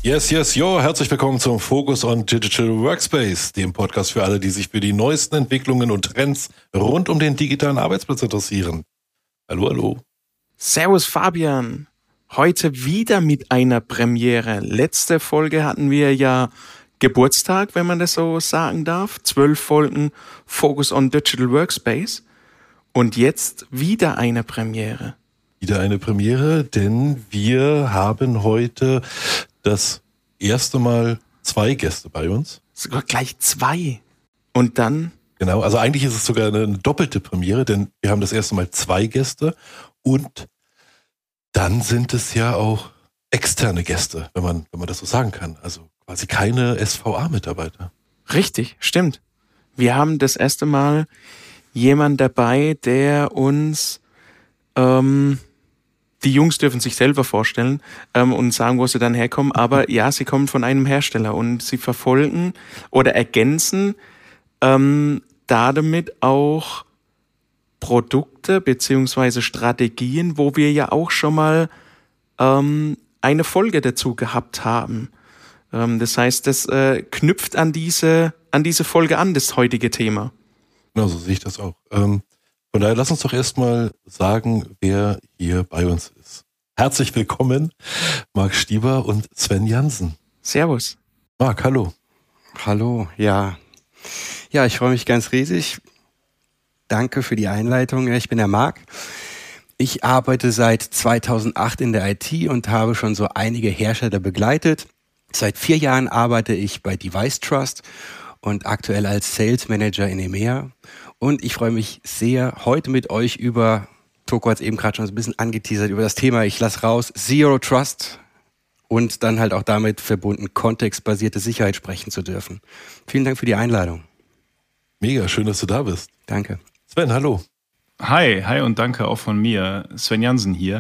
Yes, yo, herzlich willkommen zum Focus on Digital Workspace, dem Podcast für alle, die sich für die neuesten Entwicklungen und Trends rund um den digitalen Arbeitsplatz interessieren. Hallo. Servus Fabian, heute wieder mit einer Premiere. Letzte Folge hatten wir ja Geburtstag, wenn man das so sagen darf. 12 Folgen Focus on Digital Workspace und jetzt wieder eine Premiere. Wieder eine Premiere, denn wir haben heute das erste Mal 2 Gäste bei uns. Sogar gleich 2. Und dann? Genau, also eigentlich ist es sogar eine doppelte Premiere, denn wir haben das erste Mal 2 Gäste und dann sind es ja auch externe Gäste, wenn man das so sagen kann. Also quasi keine SVA-Mitarbeiter. Richtig, stimmt. Wir haben das erste Mal jemanden dabei, der uns die Jungs dürfen sich selber vorstellen und sagen, wo sie dann herkommen. Aber ja, sie kommen von einem Hersteller und sie verfolgen oder ergänzen damit auch Produkte beziehungsweise Strategien, wo wir ja auch schon mal eine Folge dazu gehabt haben. Das heißt, das knüpft an diese Folge an, das heutige Thema. Genau, so sehe ich das auch. Von daher lass uns doch erstmal sagen, wer hier bei uns ist. Herzlich willkommen, Marc Stieber und Sven Jansen. Servus. Marc, hallo. Hallo, ja. Ja, ich freue mich ganz riesig. Danke für die Einleitung. Ich bin der Marc. Ich arbeite seit 2008 in der IT und habe schon so einige Hersteller begleitet. Seit 4 Jahren arbeite ich bei Device Trust und aktuell als Sales Manager in EMEA. Und ich freue mich sehr, heute mit euch über, Toko hat es eben gerade schon so ein bisschen angeteasert, über das Thema, ich lasse raus, Zero Trust und dann halt auch damit verbunden kontextbasierte Sicherheit sprechen zu dürfen. Vielen Dank für die Einladung. Mega, schön, dass du da bist. Danke. Sven, hallo. Hi und danke auch von mir. Sven Jansen hier.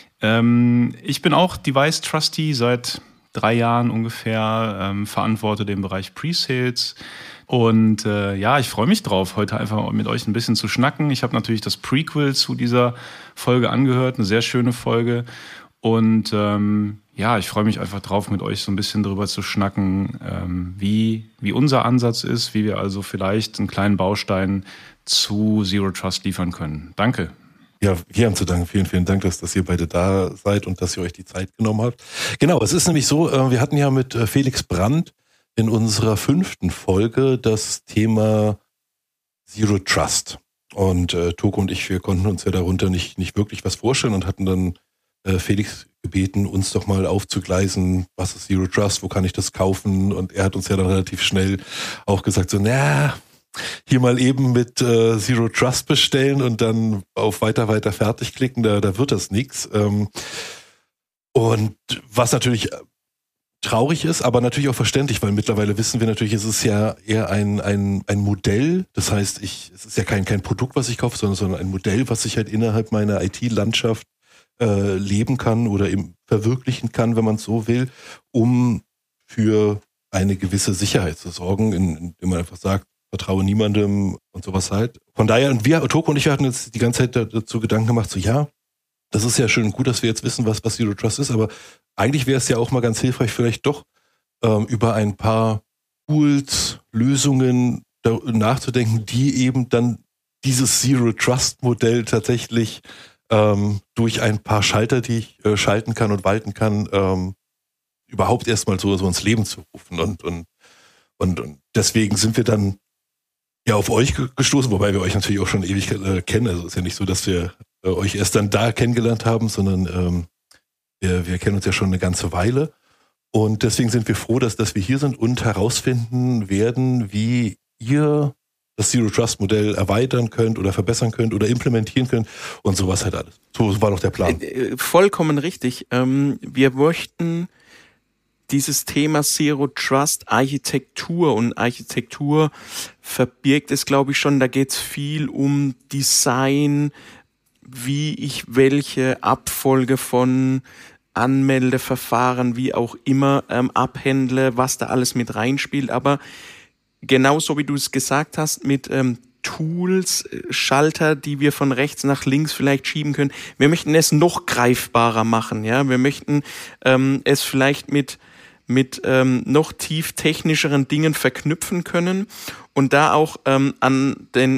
Ich bin auch Device Trustee seit 3 Jahren ungefähr, verantworte den Bereich Pre-Sales. Und ich freue mich drauf, heute einfach mit euch ein bisschen zu schnacken. Ich habe natürlich das Prequel zu dieser Folge angehört, eine sehr schöne Folge. Und ich freue mich einfach drauf, mit euch so ein bisschen drüber zu schnacken, wie unser Ansatz ist, wie wir also vielleicht einen kleinen Baustein zu Zero Trust liefern können. Danke. Ja, wir haben zu danken. Vielen, vielen Dank, dass ihr beide da seid und dass ihr euch die Zeit genommen habt. Genau, es ist nämlich so, wir hatten ja mit Felix Brandt in unserer 5. Folge das Thema Zero Trust. Und Toko und ich, wir konnten uns ja darunter nicht wirklich was vorstellen und hatten dann Felix gebeten, uns doch mal aufzugleisen, was ist Zero Trust, wo kann ich das kaufen? Und er hat uns ja dann relativ schnell auch gesagt, so, hier mal eben mit Zero Trust bestellen und dann auf weiter fertig klicken, da wird das nichts. Und was natürlich traurig ist, aber natürlich auch verständlich, weil mittlerweile wissen wir natürlich, es ist ja eher ein Modell. Das heißt, es ist ja kein Produkt, was ich kaufe, sondern ein Modell, was ich halt innerhalb meiner IT-Landschaft leben kann oder eben verwirklichen kann, wenn man es so will, um für eine gewisse Sicherheit zu sorgen, indem man einfach sagt, vertraue niemandem und sowas halt. Von daher, und wir, Toko und ich, hatten jetzt die ganze Zeit dazu Gedanken gemacht, so ja, das ist ja schön und gut, dass wir jetzt wissen, was Zero Trust ist, aber eigentlich wäre es ja auch mal ganz hilfreich, vielleicht doch über ein paar Tools, Lösungen nachzudenken, die eben dann dieses Zero Trust Modell tatsächlich durch ein paar Schalter, die ich schalten kann und walten kann, überhaupt erstmal so ins Leben zu rufen. Und deswegen sind wir dann ja auf euch gestoßen, wobei wir euch natürlich auch schon ewig kennen. Also es ist ja nicht so, dass wir euch erst dann da kennengelernt haben, sondern wir kennen uns ja schon eine ganze Weile. Und deswegen sind wir froh, dass wir hier sind und herausfinden werden, wie ihr das Zero Trust Modell erweitern könnt oder verbessern könnt oder implementieren könnt und sowas halt alles. So war doch der Plan. Vollkommen richtig. Wir möchten dieses Thema Zero Trust Architektur, und Architektur verbirgt es, glaube ich, schon, da geht es viel um Design, wie ich welche Abfolge von Anmeldeverfahren, wie auch immer, abhändle, was da alles mit reinspielt. Aber genauso wie du es gesagt hast, mit Tools, Schalter, die wir von rechts nach links vielleicht schieben können. Wir möchten es noch greifbarer machen, ja. Wir möchten es vielleicht mit mit noch tief technischeren Dingen verknüpfen können. Und da auch ein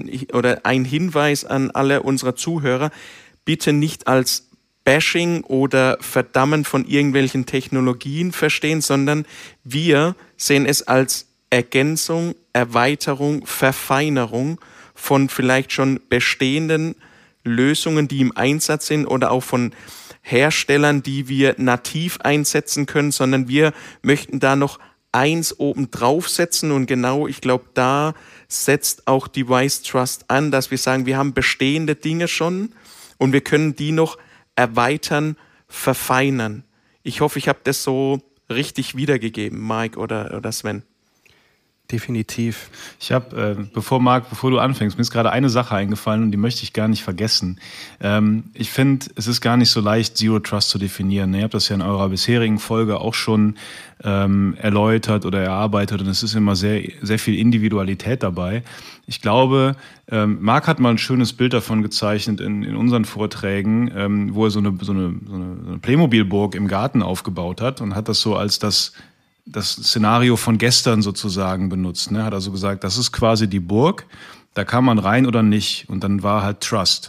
Hinweis an alle unserer Zuhörer, bitte nicht als Bashing oder Verdammen von irgendwelchen Technologien verstehen, sondern wir sehen es als Ergänzung, Erweiterung, Verfeinerung von vielleicht schon bestehenden Lösungen, die im Einsatz sind oder auch von Herstellern, die wir nativ einsetzen können, sondern wir möchten da noch eins oben draufsetzen und genau, ich glaube, da setzt auch Device Trust an, dass wir sagen, wir haben bestehende Dinge schon und wir können die noch erweitern, verfeinern. Ich hoffe, ich habe das so richtig wiedergegeben, Mike oder Sven. Definitiv. Ich habe, bevor du anfängst, mir ist gerade eine Sache eingefallen und die möchte ich gar nicht vergessen. Ich finde, es ist gar nicht so leicht, Zero Trust zu definieren. Ihr habt das ja in eurer bisherigen Folge auch schon erläutert oder erarbeitet und es ist immer sehr, sehr viel Individualität dabei. Ich glaube, Marc hat mal ein schönes Bild davon gezeichnet in unseren Vorträgen, wo er so eine Playmobil-Burg im Garten aufgebaut hat und hat das so als das Szenario von gestern sozusagen benutzt. Ne? Hat also gesagt, das ist quasi die Burg, da kann man rein oder nicht. Und dann war halt Trust.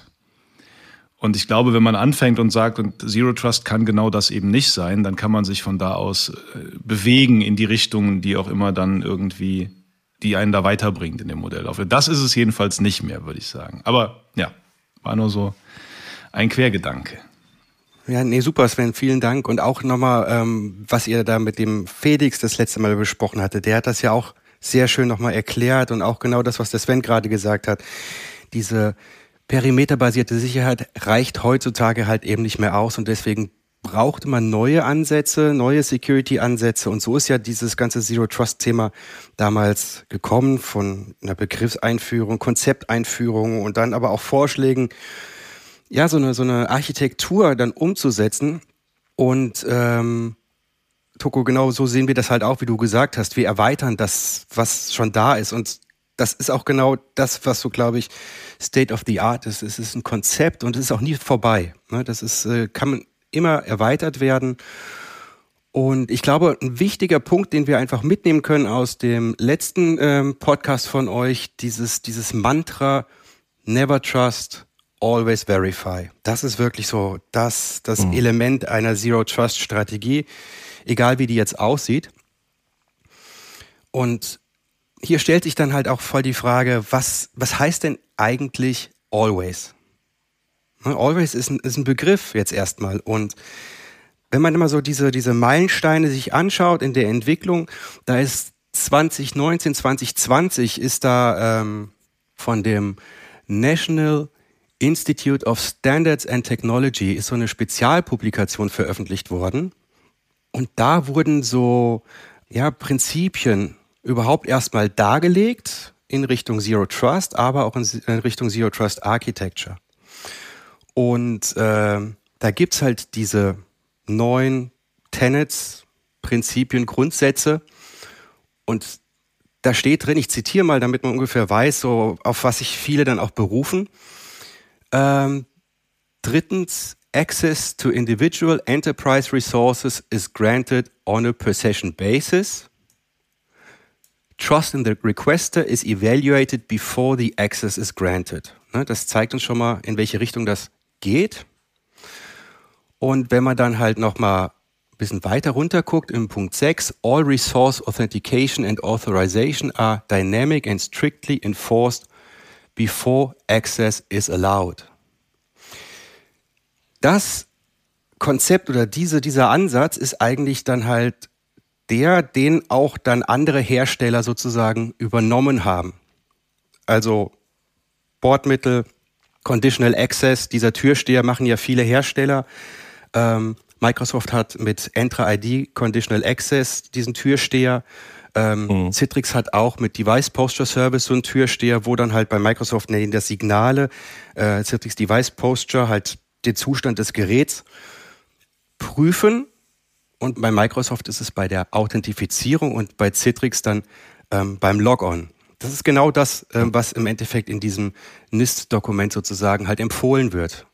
Und ich glaube, wenn man anfängt und sagt, und Zero Trust kann genau das eben nicht sein, dann kann man sich von da aus bewegen in die Richtung, die auch immer dann irgendwie, die einen da weiterbringt in dem Modell. Das ist es jedenfalls nicht mehr, würde ich sagen. Aber ja, war nur so ein Quergedanke. Ja, nee, super, Sven, vielen Dank. Und auch nochmal, was ihr da mit dem Felix das letzte Mal besprochen hatte, der hat das ja auch sehr schön nochmal erklärt und auch genau das, was der Sven gerade gesagt hat. Diese perimeterbasierte Sicherheit reicht heutzutage halt eben nicht mehr aus und deswegen brauchte man neue Ansätze, neue Security-Ansätze und so ist ja dieses ganze Zero-Trust-Thema damals gekommen von einer Begriffseinführung, Konzepteinführung und dann aber auch Vorschlägen, ja, so eine Architektur dann umzusetzen. Und Toko, genau so sehen wir das halt auch, wie du gesagt hast. Wir erweitern das, was schon da ist. Und das ist auch genau das, was so, glaube ich, State of the Art ist. Es ist ein Konzept und es ist auch nie vorbei. Das ist, kann immer erweitert werden. Und ich glaube, ein wichtiger Punkt, den wir einfach mitnehmen können aus dem letzten Podcast von euch, dieses Mantra, never trust, always verify. Das ist wirklich so das Element einer Zero-Trust-Strategie, egal wie die jetzt aussieht. Und hier stellt sich dann halt auch voll die Frage, was heißt denn eigentlich always? Always ist ein Begriff jetzt erstmal. Und wenn man immer so diese Meilensteine sich anschaut in der Entwicklung, da ist 2019, 2020 ist da von dem National Institute of Standards and Technology ist so eine Spezialpublikation veröffentlicht worden. Und da wurden so Prinzipien überhaupt erstmal dargelegt in Richtung Zero Trust, aber auch in Richtung Zero Trust Architecture. Und da gibt's halt diese 9 Tenets, Prinzipien, Grundsätze. Und da steht drin, ich zitiere mal, damit man ungefähr weiß, so auf was sich viele dann auch berufen. Drittens, access to individual enterprise resources is granted on a per session basis. Trust in the requester is evaluated before the access is granted. Das zeigt uns schon mal, in welche Richtung das geht. Und wenn man dann halt noch mal ein bisschen weiter runter guckt, im Punkt 6, all resource authentication and authorization are dynamic and strictly enforced before access is allowed. Das Konzept oder dieser Ansatz ist eigentlich dann halt den auch dann andere Hersteller sozusagen übernommen haben. Also Bordmittel, Conditional Access, dieser Türsteher machen ja viele Hersteller. Microsoft hat mit Entra ID Conditional Access diesen Türsteher. Citrix hat auch mit Device Posture Service so einen Türsteher, wo dann halt bei Microsoft nennen das Signale, Citrix Device Posture halt den Zustand des Geräts prüfen. Und bei Microsoft ist es bei der Authentifizierung und bei Citrix dann beim Logon. Das ist genau das, was im Endeffekt in diesem NIST-Dokument sozusagen halt empfohlen wird.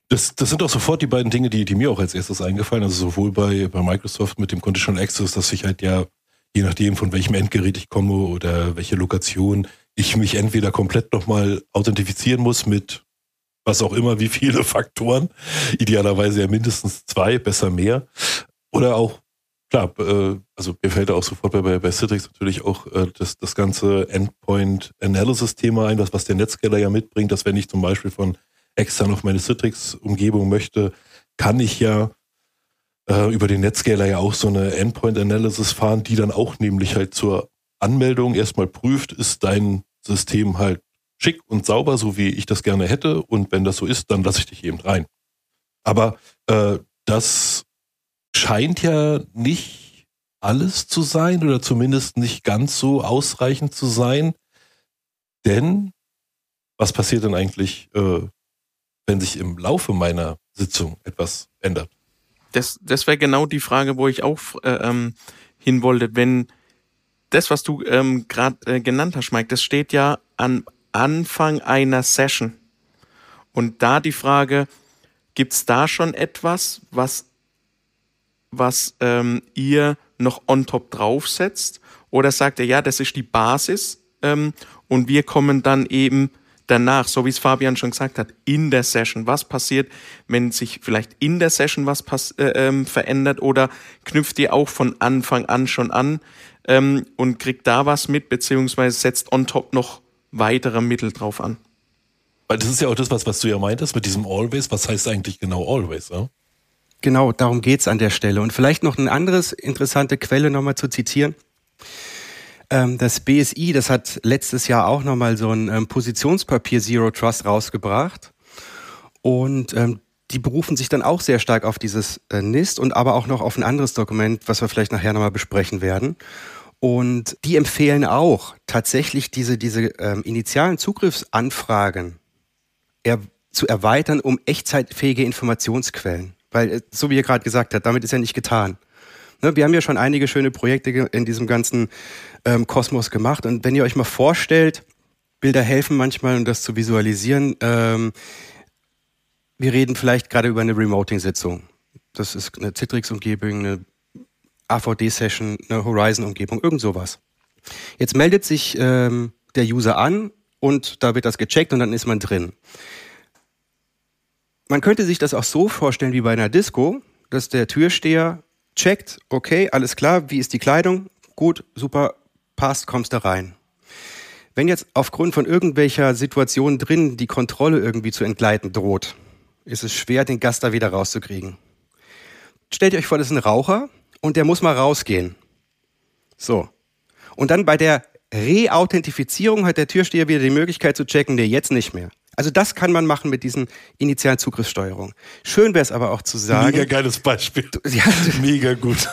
Das sind auch sofort die beiden Dinge, die mir auch als erstes eingefallen. Also sowohl bei Microsoft mit dem Conditional Access, dass ich halt ja, je nachdem von welchem Endgerät ich komme oder welche Lokation, ich mich entweder komplett nochmal authentifizieren muss mit was auch immer, wie viele Faktoren, idealerweise ja mindestens 2, besser mehr. Oder auch, klar, also mir fällt da auch sofort bei Citrix natürlich auch das ganze Endpoint-Analysis-Thema ein, was der Netscaler ja mitbringt, dass wenn ich zum Beispiel von extern auf meine Citrix-Umgebung möchte, kann ich ja über den Netscaler ja auch so eine Endpoint-Analysis fahren, die dann auch nämlich halt zur Anmeldung erstmal prüft, ist dein System halt schick und sauber, so wie ich das gerne hätte, und wenn das so ist, dann lasse ich dich eben rein. Aber das scheint ja nicht alles zu sein oder zumindest nicht ganz so ausreichend zu sein, denn was passiert denn eigentlich, wenn sich im Laufe meiner Sitzung etwas ändert? Das wäre genau die Frage, wo ich auch hin wollte. Wenn das, was du gerade genannt hast, Mike, das steht ja am Anfang einer Session. Und da die Frage, gibt es da schon etwas, was ihr noch on top draufsetzt? Oder sagt ihr, ja, das ist die Basis und wir kommen dann eben danach, so wie es Fabian schon gesagt hat, in der Session. Was passiert, wenn sich vielleicht in der Session was verändert, oder knüpft ihr auch von Anfang an schon an und kriegt da was mit, beziehungsweise setzt on top noch weitere Mittel drauf an? Weil das ist ja auch das, was du ja meintest mit diesem Always. Was heißt eigentlich genau Always? Ja? Genau, darum geht's an der Stelle. Und vielleicht noch eine andere interessante Quelle nochmal zu zitieren. Das BSI, das hat letztes Jahr auch nochmal so ein Positionspapier Zero Trust rausgebracht. Und die berufen sich dann auch sehr stark auf dieses NIST und aber auch noch auf ein anderes Dokument, was wir vielleicht nachher nochmal besprechen werden. Und die empfehlen auch, tatsächlich diese initialen Zugriffsanfragen zu erweitern um echtzeitfähige Informationsquellen. Weil, so wie ihr gerade gesagt habt, damit ist ja nicht getan. Ne, wir haben ja schon einige schöne Projekte in diesem ganzen Kosmos gemacht. Und wenn ihr euch mal vorstellt, Bilder helfen manchmal, um das zu visualisieren. Wir reden vielleicht gerade über eine Remoting-Sitzung. Das ist eine Citrix-Umgebung, eine AVD-Session, eine Horizon-Umgebung, irgend sowas. Jetzt meldet sich der User an und da wird das gecheckt und dann ist man drin. Man könnte sich das auch so vorstellen wie bei einer Disco, dass der Türsteher checkt, okay, alles klar, wie ist die Kleidung? Gut, super, passt, kommst da rein. Wenn jetzt aufgrund von irgendwelcher Situation drin die Kontrolle irgendwie zu entgleiten droht, ist es schwer, den Gast da wieder rauszukriegen. Stellt euch vor, das ist ein Raucher und der muss mal rausgehen. So. Und dann bei der Re-Authentifizierung hat der Türsteher wieder die Möglichkeit zu checken, nee, jetzt nicht mehr. Also das kann man machen mit diesen initialen Zugriffssteuerungen. Schön wäre es aber auch zu sagen... Mega geiles Beispiel. Mega gut.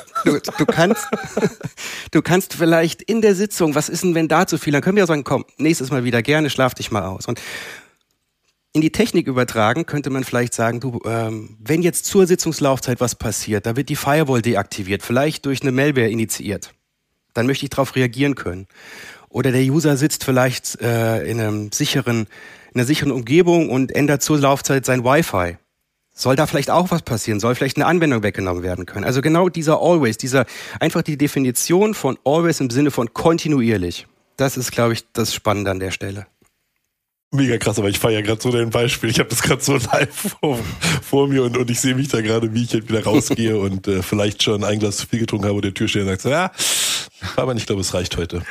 Du kannst vielleicht in der Sitzung, was ist denn, wenn da zu viel? Dann können wir ja sagen, komm, nächstes Mal wieder gerne, schlaf dich mal aus. Und in die Technik übertragen könnte man vielleicht sagen, du, wenn jetzt zur Sitzungslaufzeit was passiert, da wird die Firewall deaktiviert, vielleicht durch eine Malware initiiert. Dann möchte ich darauf reagieren können. Oder der User sitzt vielleicht in einer sicheren Umgebung und ändert zur Laufzeit sein Wi-Fi. Soll da vielleicht auch was passieren? Soll vielleicht eine Anwendung weggenommen werden können? Also genau dieser Always, einfach die Definition von Always im Sinne von kontinuierlich. Das ist, glaube ich, das Spannende an der Stelle. Mega krass, aber ich feiere ja gerade so dein Beispiel. Ich habe das gerade so live vor mir und ich sehe mich da gerade, wie ich jetzt wieder rausgehe und vielleicht schon ein Glas zu viel getrunken habe und der Türsteher sagt so, ja, aber ich glaube, es reicht heute.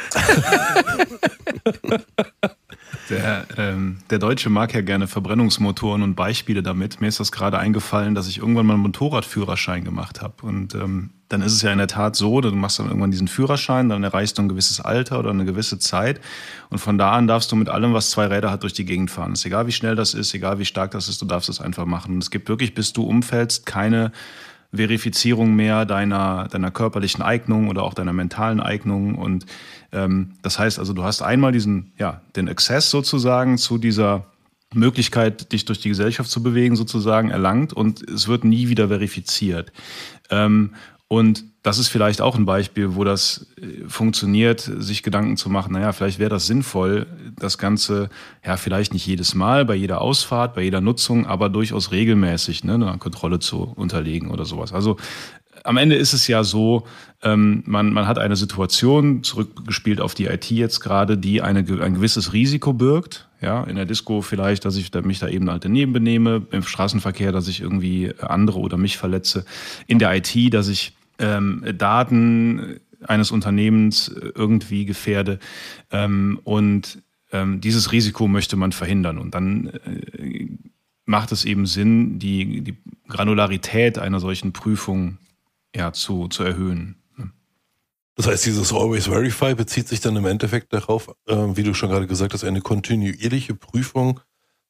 Der Deutsche mag ja gerne Verbrennungsmotoren und Beispiele damit. Mir ist das gerade eingefallen, dass ich irgendwann mal einen Motorradführerschein gemacht habe. Und dann ist es ja in der Tat so, du machst dann irgendwann diesen Führerschein, dann erreichst du ein gewisses Alter oder eine gewisse Zeit. Und von da an darfst du mit allem, was 2 Räder hat, durch die Gegend fahren. Ist egal, wie schnell das ist, egal, wie stark das ist, du darfst es einfach machen. Und es gibt wirklich, bis du umfällst, keine Verifizierung mehr deiner körperlichen Eignung oder auch deiner mentalen Eignung. Und das heißt also, du hast einmal den Access sozusagen zu dieser Möglichkeit, dich durch die Gesellschaft zu bewegen, sozusagen erlangt, und es wird nie wieder verifiziert. Und das ist vielleicht auch ein Beispiel, wo das funktioniert, sich Gedanken zu machen, naja, vielleicht wäre das sinnvoll, das Ganze, ja, vielleicht nicht jedes Mal, bei jeder Ausfahrt, bei jeder Nutzung, aber durchaus regelmäßig, ne, einer Kontrolle zu unterlegen oder sowas. Also am Ende ist es ja so, man hat eine Situation, zurückgespielt auf die IT jetzt gerade, die ein gewisses Risiko birgt. Ja, in der Disco vielleicht, dass ich mich da eben halt daneben benehme, im Straßenverkehr, dass ich irgendwie andere oder mich verletze. In der IT, dass ich Daten eines Unternehmens irgendwie gefährde. Und dieses Risiko möchte man verhindern. Und dann macht es eben Sinn, die Granularität einer solchen Prüfung zu erhöhen. Das heißt, dieses Always Verify bezieht sich dann im Endeffekt darauf, wie du schon gerade gesagt hast, eine kontinuierliche Prüfung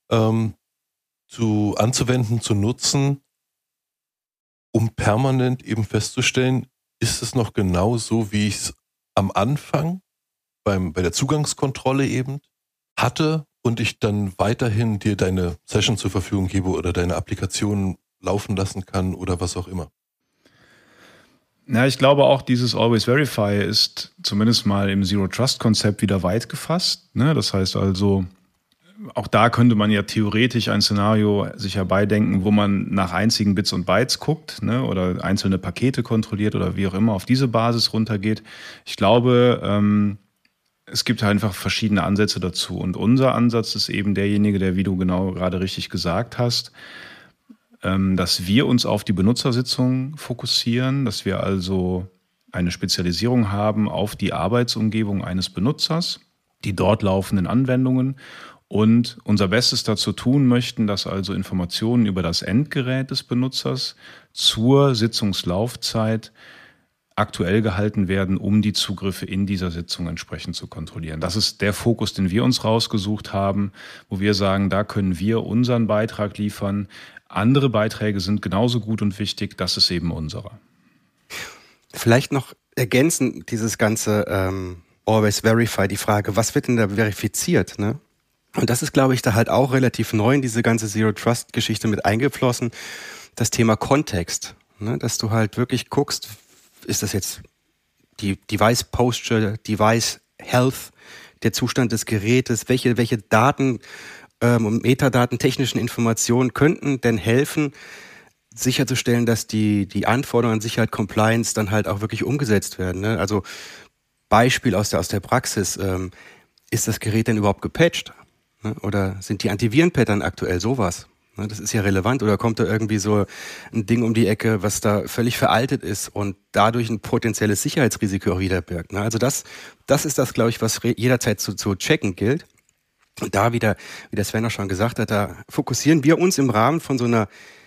anzuwenden, zu nutzen, um permanent eben festzustellen, ist es noch genau so, wie ich es am Anfang bei der Zugangskontrolle eben hatte und ich dann weiterhin dir deine Session zur Verfügung gebe oder deine Applikation laufen lassen kann oder was auch immer. Ja, ich glaube auch, dieses Always Verify ist zumindest mal im Zero-Trust-Konzept wieder weit gefasst. Ne? Das heißt also, auch da könnte man ja theoretisch ein Szenario sich herbeidenken, wo man nach einzigen Bits und Bytes guckt, ne? Oder einzelne Pakete kontrolliert oder wie auch immer auf diese Basis runtergeht. Ich glaube, es gibt einfach verschiedene Ansätze dazu. Und unser Ansatz ist eben derjenige, der, wie du genau gerade richtig gesagt hast, dass wir uns auf die Benutzersitzung fokussieren, dass wir also eine Spezialisierung haben auf die Arbeitsumgebung eines Benutzers, die dort laufenden Anwendungen und unser Bestes dazu tun möchten, dass also Informationen über das Endgerät des Benutzers zur Sitzungslaufzeit aktuell gehalten werden, um die Zugriffe in dieser Sitzung entsprechend zu kontrollieren. Das ist der Fokus, den wir uns rausgesucht haben, wo wir sagen, da können wir unseren Beitrag liefern. Andere Beiträge sind genauso gut und wichtig, das ist eben unserer. Vielleicht noch ergänzend dieses ganze Always Verify, die Frage, was wird denn da verifiziert, ne? Und das ist, glaube ich, da halt auch relativ neu in diese ganze Zero-Trust-Geschichte mit eingeflossen, das Thema Kontext, ne? Dass du halt wirklich guckst, ist das jetzt die Device Posture, Device Health, der Zustand des Gerätes, welche Daten und Metadaten, technischen Informationen könnten denn helfen, sicherzustellen, dass die Anforderungen an Sicherheit, Compliance dann halt auch wirklich umgesetzt werden. Ne? Also Beispiel aus der Praxis, ist das Gerät denn überhaupt gepatcht? Ne? Oder sind die Antiviren-Pattern aktuell sowas? Ne? Das ist ja relevant. Oder kommt da irgendwie so ein Ding um die Ecke, was da völlig veraltet ist und dadurch ein potenzielles Sicherheitsrisiko auch wieder birgt? Ne? Also das ist das, glaube ich, was jederzeit zu checken gilt. Und da wieder, wie der Sven auch schon gesagt hat, da fokussieren wir uns im Rahmen von so einer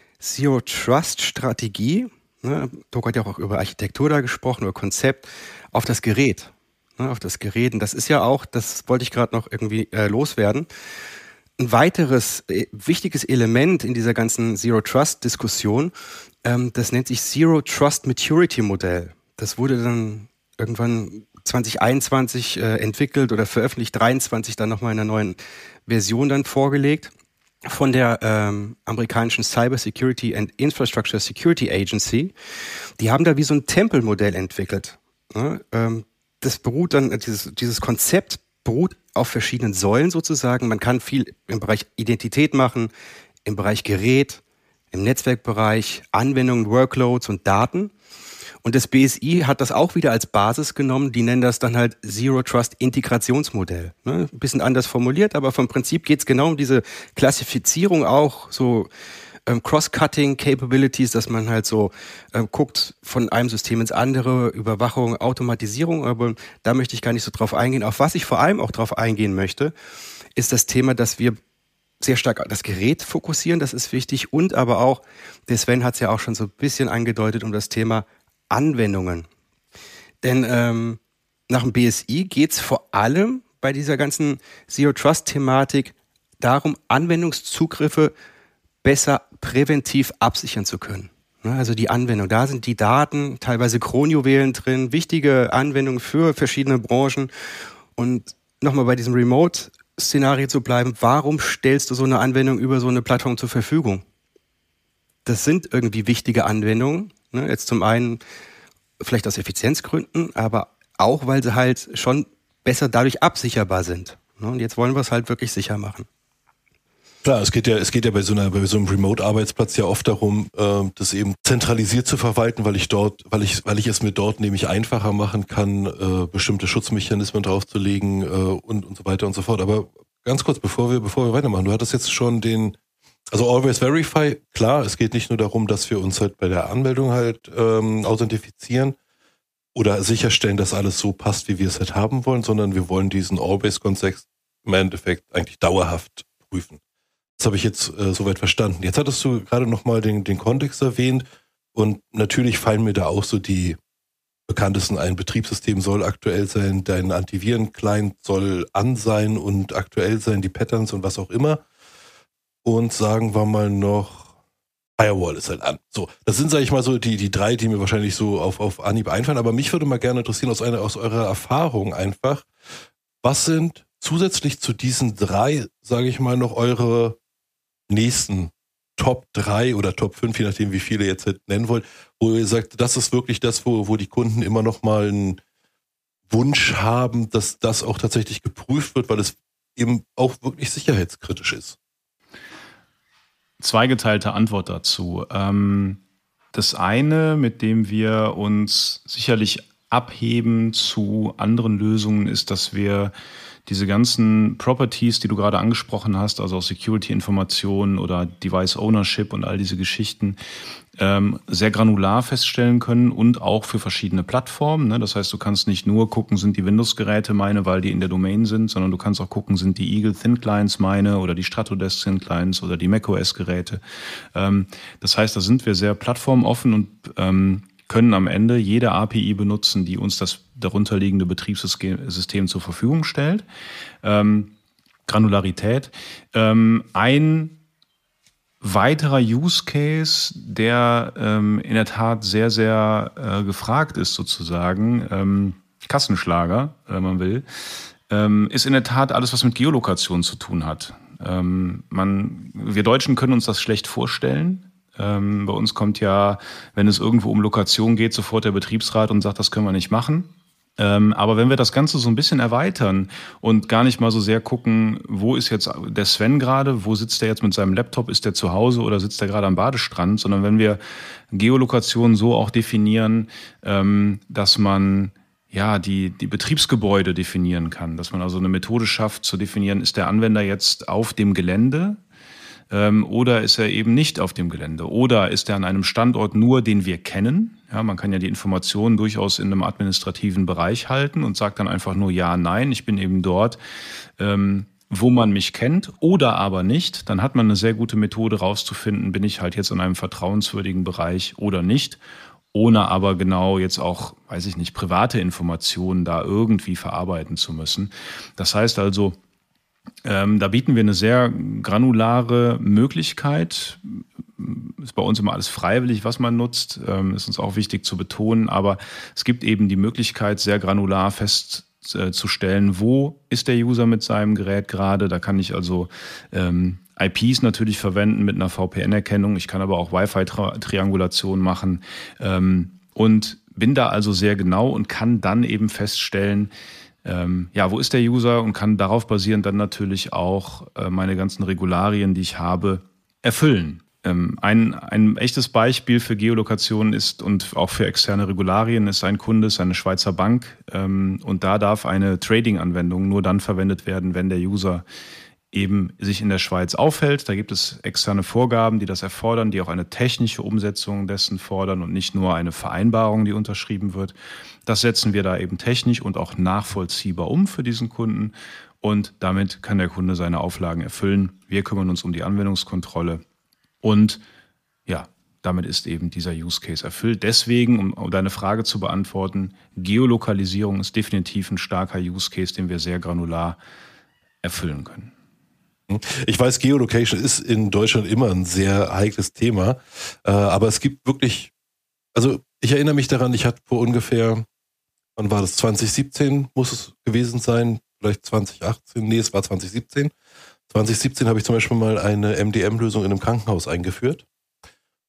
Zero-Trust-Strategie, ne, Doug hat ja auch über Architektur da gesprochen, über Konzept, auf das Gerät. Ne, auf das Gerät. Und das ist ja auch, das wollte ich gerade noch irgendwie loswerden, ein weiteres wichtiges Element in dieser ganzen Zero-Trust-Diskussion, das nennt sich Zero-Trust-Maturity-Modell. Das wurde dann irgendwann 2021 entwickelt oder veröffentlicht, 2023 dann nochmal in einer neuen Version dann vorgelegt von der amerikanischen Cyber Security and Infrastructure Security Agency. Die haben da wie so ein Tempelmodell entwickelt. Ne? Das beruht dann, dieses Konzept beruht auf verschiedenen Säulen sozusagen. Man kann viel im Bereich Identität machen, im Bereich Gerät, im Netzwerkbereich, Anwendungen, Workloads und Daten. Und das BSI hat das auch wieder als Basis genommen. Die nennen das dann halt Zero-Trust-Integrationsmodell. Ne? Ein bisschen anders formuliert, aber vom Prinzip geht es genau um diese Klassifizierung auch, so Cross-Cutting Capabilities, dass man halt so guckt von einem System ins andere, Überwachung, Automatisierung. Aber da möchte ich gar nicht so drauf eingehen. Auf was ich vor allem auch drauf eingehen möchte, ist das Thema, dass wir sehr stark das Gerät fokussieren. Das ist wichtig. Und aber auch, der Sven hat es ja auch schon so ein bisschen angedeutet, um das Thema Anwendungen. Denn nach dem BSI geht es vor allem bei dieser ganzen Zero-Trust-Thematik darum, Anwendungszugriffe besser präventiv absichern zu können. Also die Anwendung, da sind die Daten, teilweise Kronjuwelen drin, wichtige Anwendungen für verschiedene Branchen. Und nochmal bei diesem Remote-Szenario zu bleiben, warum stellst du so eine Anwendung über so eine Plattform zur Verfügung? Das sind irgendwie wichtige Anwendungen. Jetzt zum einen vielleicht aus Effizienzgründen, aber auch, weil sie halt schon besser dadurch absicherbar sind. Und jetzt wollen wir es halt wirklich sicher machen. Klar, es geht ja bei so einem Remote-Arbeitsplatz ja oft darum, das eben zentralisiert zu verwalten, weil ich es mir dort nämlich einfacher machen kann, bestimmte Schutzmechanismen draufzulegen und so weiter und so fort. Aber ganz kurz, bevor wir weitermachen, du hattest jetzt schon also Always Verify, klar, es geht nicht nur darum, dass wir uns halt bei der Anmeldung halt authentifizieren oder sicherstellen, dass alles so passt, wie wir es halt haben wollen, sondern wir wollen diesen Always-Kontext im Endeffekt eigentlich dauerhaft prüfen. Das habe ich jetzt soweit verstanden. Jetzt hattest du gerade nochmal den Kontext erwähnt und natürlich fallen mir da auch so die bekanntesten ein. Betriebssystem soll aktuell sein, dein Antiviren-Client soll an sein und aktuell sein, die Patterns und was auch immer. Und sagen wir mal noch, Firewall ist halt an. So, das sind, sage ich mal, so die drei, die mir wahrscheinlich so auf Anhieb einfallen. Aber mich würde mal gerne interessieren, aus eurer Erfahrung einfach, was sind zusätzlich zu diesen drei, sage ich mal, noch eure nächsten Top 3 oder Top 5, je nachdem, wie viele ihr jetzt halt nennen wollt, wo ihr sagt, das ist wirklich das, wo die Kunden immer noch mal einen Wunsch haben, dass das auch tatsächlich geprüft wird, weil es eben auch wirklich sicherheitskritisch ist. Zweigeteilte Antwort dazu. Das eine, mit dem wir uns sicherlich abheben zu anderen Lösungen, ist, dass wir diese ganzen Properties, die du gerade angesprochen hast, also auch Security-Informationen oder Device Ownership und all diese Geschichten, sehr granular feststellen können und auch für verschiedene Plattformen. Ne? Das heißt, du kannst nicht nur gucken, sind die Windows-Geräte meine, weil die in der Domain sind, sondern du kannst auch gucken, sind die Eagle Thin Clients meine oder die Stratodesk Thin Clients oder die macOS-Geräte. Das heißt, da sind wir sehr plattformoffen und können am Ende jede API benutzen, die uns das darunterliegende Betriebssystem zur Verfügung stellt. Granularität. Ein weiterer Use Case, der in der Tat sehr, sehr gefragt ist sozusagen, Kassenschlager, wenn man will, ist in der Tat alles, was mit Geolokation zu tun hat. Wir Deutschen können uns das schlecht vorstellen. Bei uns kommt ja, wenn es irgendwo um Lokation geht, sofort der Betriebsrat und sagt, das können wir nicht machen. Aber wenn wir das Ganze so ein bisschen erweitern und gar nicht mal so sehr gucken, wo ist jetzt der Sven gerade, wo sitzt der jetzt mit seinem Laptop, ist der zu Hause oder sitzt der gerade am Badestrand, sondern wenn wir Geolokation so auch definieren, dass man ja die Betriebsgebäude definieren kann, dass man also eine Methode schafft zu definieren, ist der Anwender jetzt auf dem Gelände, oder ist er eben nicht auf dem Gelände? Oder ist er an einem Standort nur, den wir kennen? Ja, man kann ja die Informationen durchaus in einem administrativen Bereich halten und sagt dann einfach nur ja, nein, ich bin eben dort, wo man mich kennt oder aber nicht. Dann hat man eine sehr gute Methode rauszufinden, bin ich halt jetzt in einem vertrauenswürdigen Bereich oder nicht, ohne aber genau jetzt auch, weiß ich nicht, private Informationen da irgendwie verarbeiten zu müssen. Das heißt also, da bieten wir eine sehr granulare Möglichkeit. Ist bei uns immer alles freiwillig, was man nutzt. Ist uns auch wichtig zu betonen. Aber es gibt eben die Möglichkeit, sehr granular festzustellen, wo ist der User mit seinem Gerät gerade. Da kann ich also IPs natürlich verwenden mit einer VPN-Erkennung. Ich kann aber auch Wi-Fi-Triangulation machen. Und bin da also sehr genau und kann dann eben feststellen, wo ist der User und kann darauf basierend dann natürlich auch meine ganzen Regularien, die ich habe, erfüllen. Ein echtes Beispiel für Geolokation ist und auch für externe Regularien ist ein Kunde, ist eine Schweizer Bank und da darf eine Trading-Anwendung nur dann verwendet werden, wenn der User eben sich in der Schweiz aufhält. Da gibt es externe Vorgaben, die das erfordern, die auch eine technische Umsetzung dessen fordern und nicht nur eine Vereinbarung, die unterschrieben wird. Das setzen wir da eben technisch und auch nachvollziehbar um für diesen Kunden und damit kann der Kunde seine Auflagen erfüllen. Wir kümmern uns um die Anwendungskontrolle und ja, damit ist eben dieser Use Case erfüllt. Deswegen, um deine Frage zu beantworten, Geolokalisierung ist definitiv ein starker Use Case, den wir sehr granular erfüllen können. Ich weiß, Geolocation ist in Deutschland immer ein sehr heikles Thema, aber es gibt wirklich, also ich erinnere mich daran, ich hatte vor ungefähr, wann war das, 2017 muss es gewesen sein, vielleicht 2018, nee, es war 2017. 2017 habe ich zum Beispiel mal eine MDM-Lösung in einem Krankenhaus eingeführt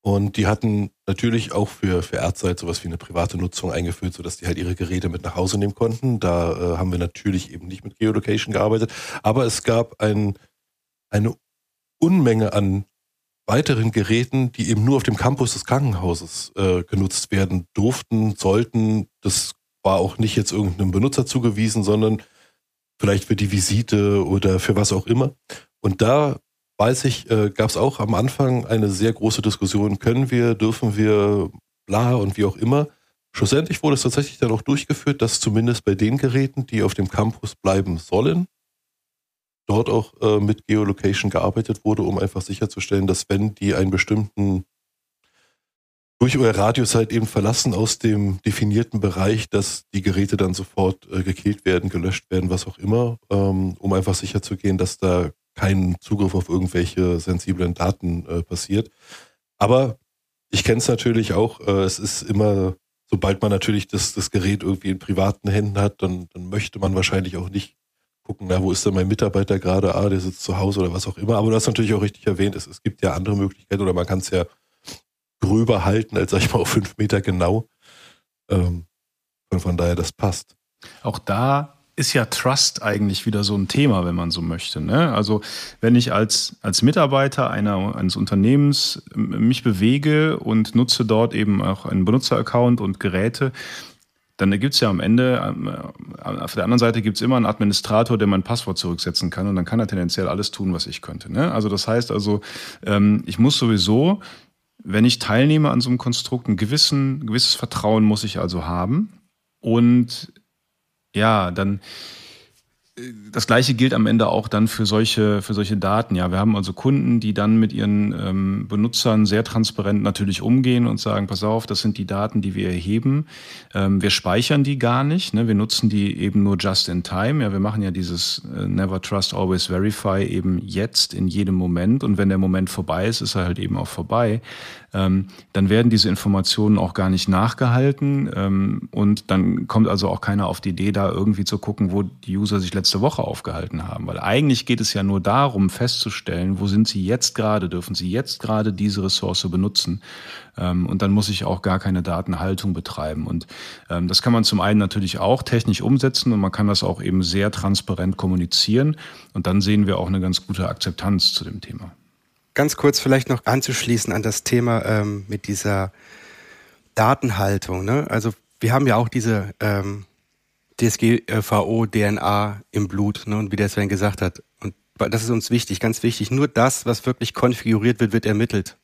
Und die hatten natürlich auch für Ärzte halt sowas wie eine private Nutzung eingeführt, sodass die halt ihre Geräte mit nach Hause nehmen konnten. Da haben wir natürlich eben nicht mit Geolocation gearbeitet. Aber es gab eine Unmenge an weiteren Geräten, die eben nur auf dem Campus des Krankenhauses genutzt werden durften, sollten. Das war auch nicht jetzt irgendeinem Benutzer zugewiesen, sondern vielleicht für die Visite oder für was auch immer. Und da weiß ich, gab es auch am Anfang eine sehr große Diskussion, können wir, dürfen wir, bla und wie auch immer. Schlussendlich wurde es tatsächlich dann auch durchgeführt, dass zumindest bei den Geräten, die auf dem Campus bleiben sollen, dort auch mit Geolocation gearbeitet wurde, um einfach sicherzustellen, dass wenn die einen bestimmten durch euer Radius halt eben verlassen aus dem definierten Bereich, dass die Geräte dann sofort gekillt werden, gelöscht werden, was auch immer, um einfach sicherzugehen, dass da kein Zugriff auf irgendwelche sensiblen Daten passiert. Aber ich kenne es natürlich auch, es ist immer, sobald man natürlich das Gerät irgendwie in privaten Händen hat, dann möchte man wahrscheinlich auch nicht gucken, na, wo ist denn mein Mitarbeiter gerade? Der sitzt zu Hause oder was auch immer. Aber du hast natürlich auch richtig erwähnt, es gibt ja andere Möglichkeiten oder man kann es ja gröber halten, als sag ich mal auf 5 Meter genau. Von daher, das passt. Auch da ist ja Trust eigentlich wieder so ein Thema, wenn man so möchte. Ne? Also wenn ich als Mitarbeiter eines Unternehmens mich bewege und nutze dort eben auch einen Benutzeraccount und Geräte, dann gibt es ja am Ende, auf der anderen Seite gibt es immer einen Administrator, der mein Passwort zurücksetzen kann und dann kann er tendenziell alles tun, was ich könnte. Ne? Also das heißt also, ich muss sowieso, wenn ich teilnehme an so einem Konstrukt, ein gewisses Vertrauen muss ich also haben. Und ja, dann das Gleiche gilt am Ende auch dann für solche Daten. Ja, wir haben also Kunden, die dann mit ihren Benutzern sehr transparent natürlich umgehen und sagen, pass auf, das sind die Daten, die wir erheben. Wir speichern die gar nicht, ne? Wir nutzen die eben nur just in time. Ja, wir machen ja dieses Never Trust, Always Verify eben jetzt in jedem Moment. Und wenn der Moment vorbei ist, ist er halt eben auch vorbei. Dann werden diese Informationen auch gar nicht nachgehalten und dann kommt also auch keiner auf die Idee, da irgendwie zu gucken, wo die User sich letzte Woche aufgehalten haben. Weil eigentlich geht es ja nur darum, festzustellen, wo sind sie jetzt gerade, dürfen sie jetzt gerade diese Ressource benutzen. Und dann muss ich auch gar keine Datenhaltung betreiben. Und das kann man zum einen natürlich auch technisch umsetzen und man kann das auch eben sehr transparent kommunizieren. Und dann sehen wir auch eine ganz gute Akzeptanz zu dem Thema. Ganz kurz vielleicht noch anzuschließen an das Thema mit dieser Datenhaltung. Ne? Also wir haben ja auch diese DSGVO-DNA im Blut, ne? Und wie der Sven gesagt hat. Und das ist uns wichtig, ganz wichtig. Nur das, was wirklich konfiguriert wird, wird ermittelt.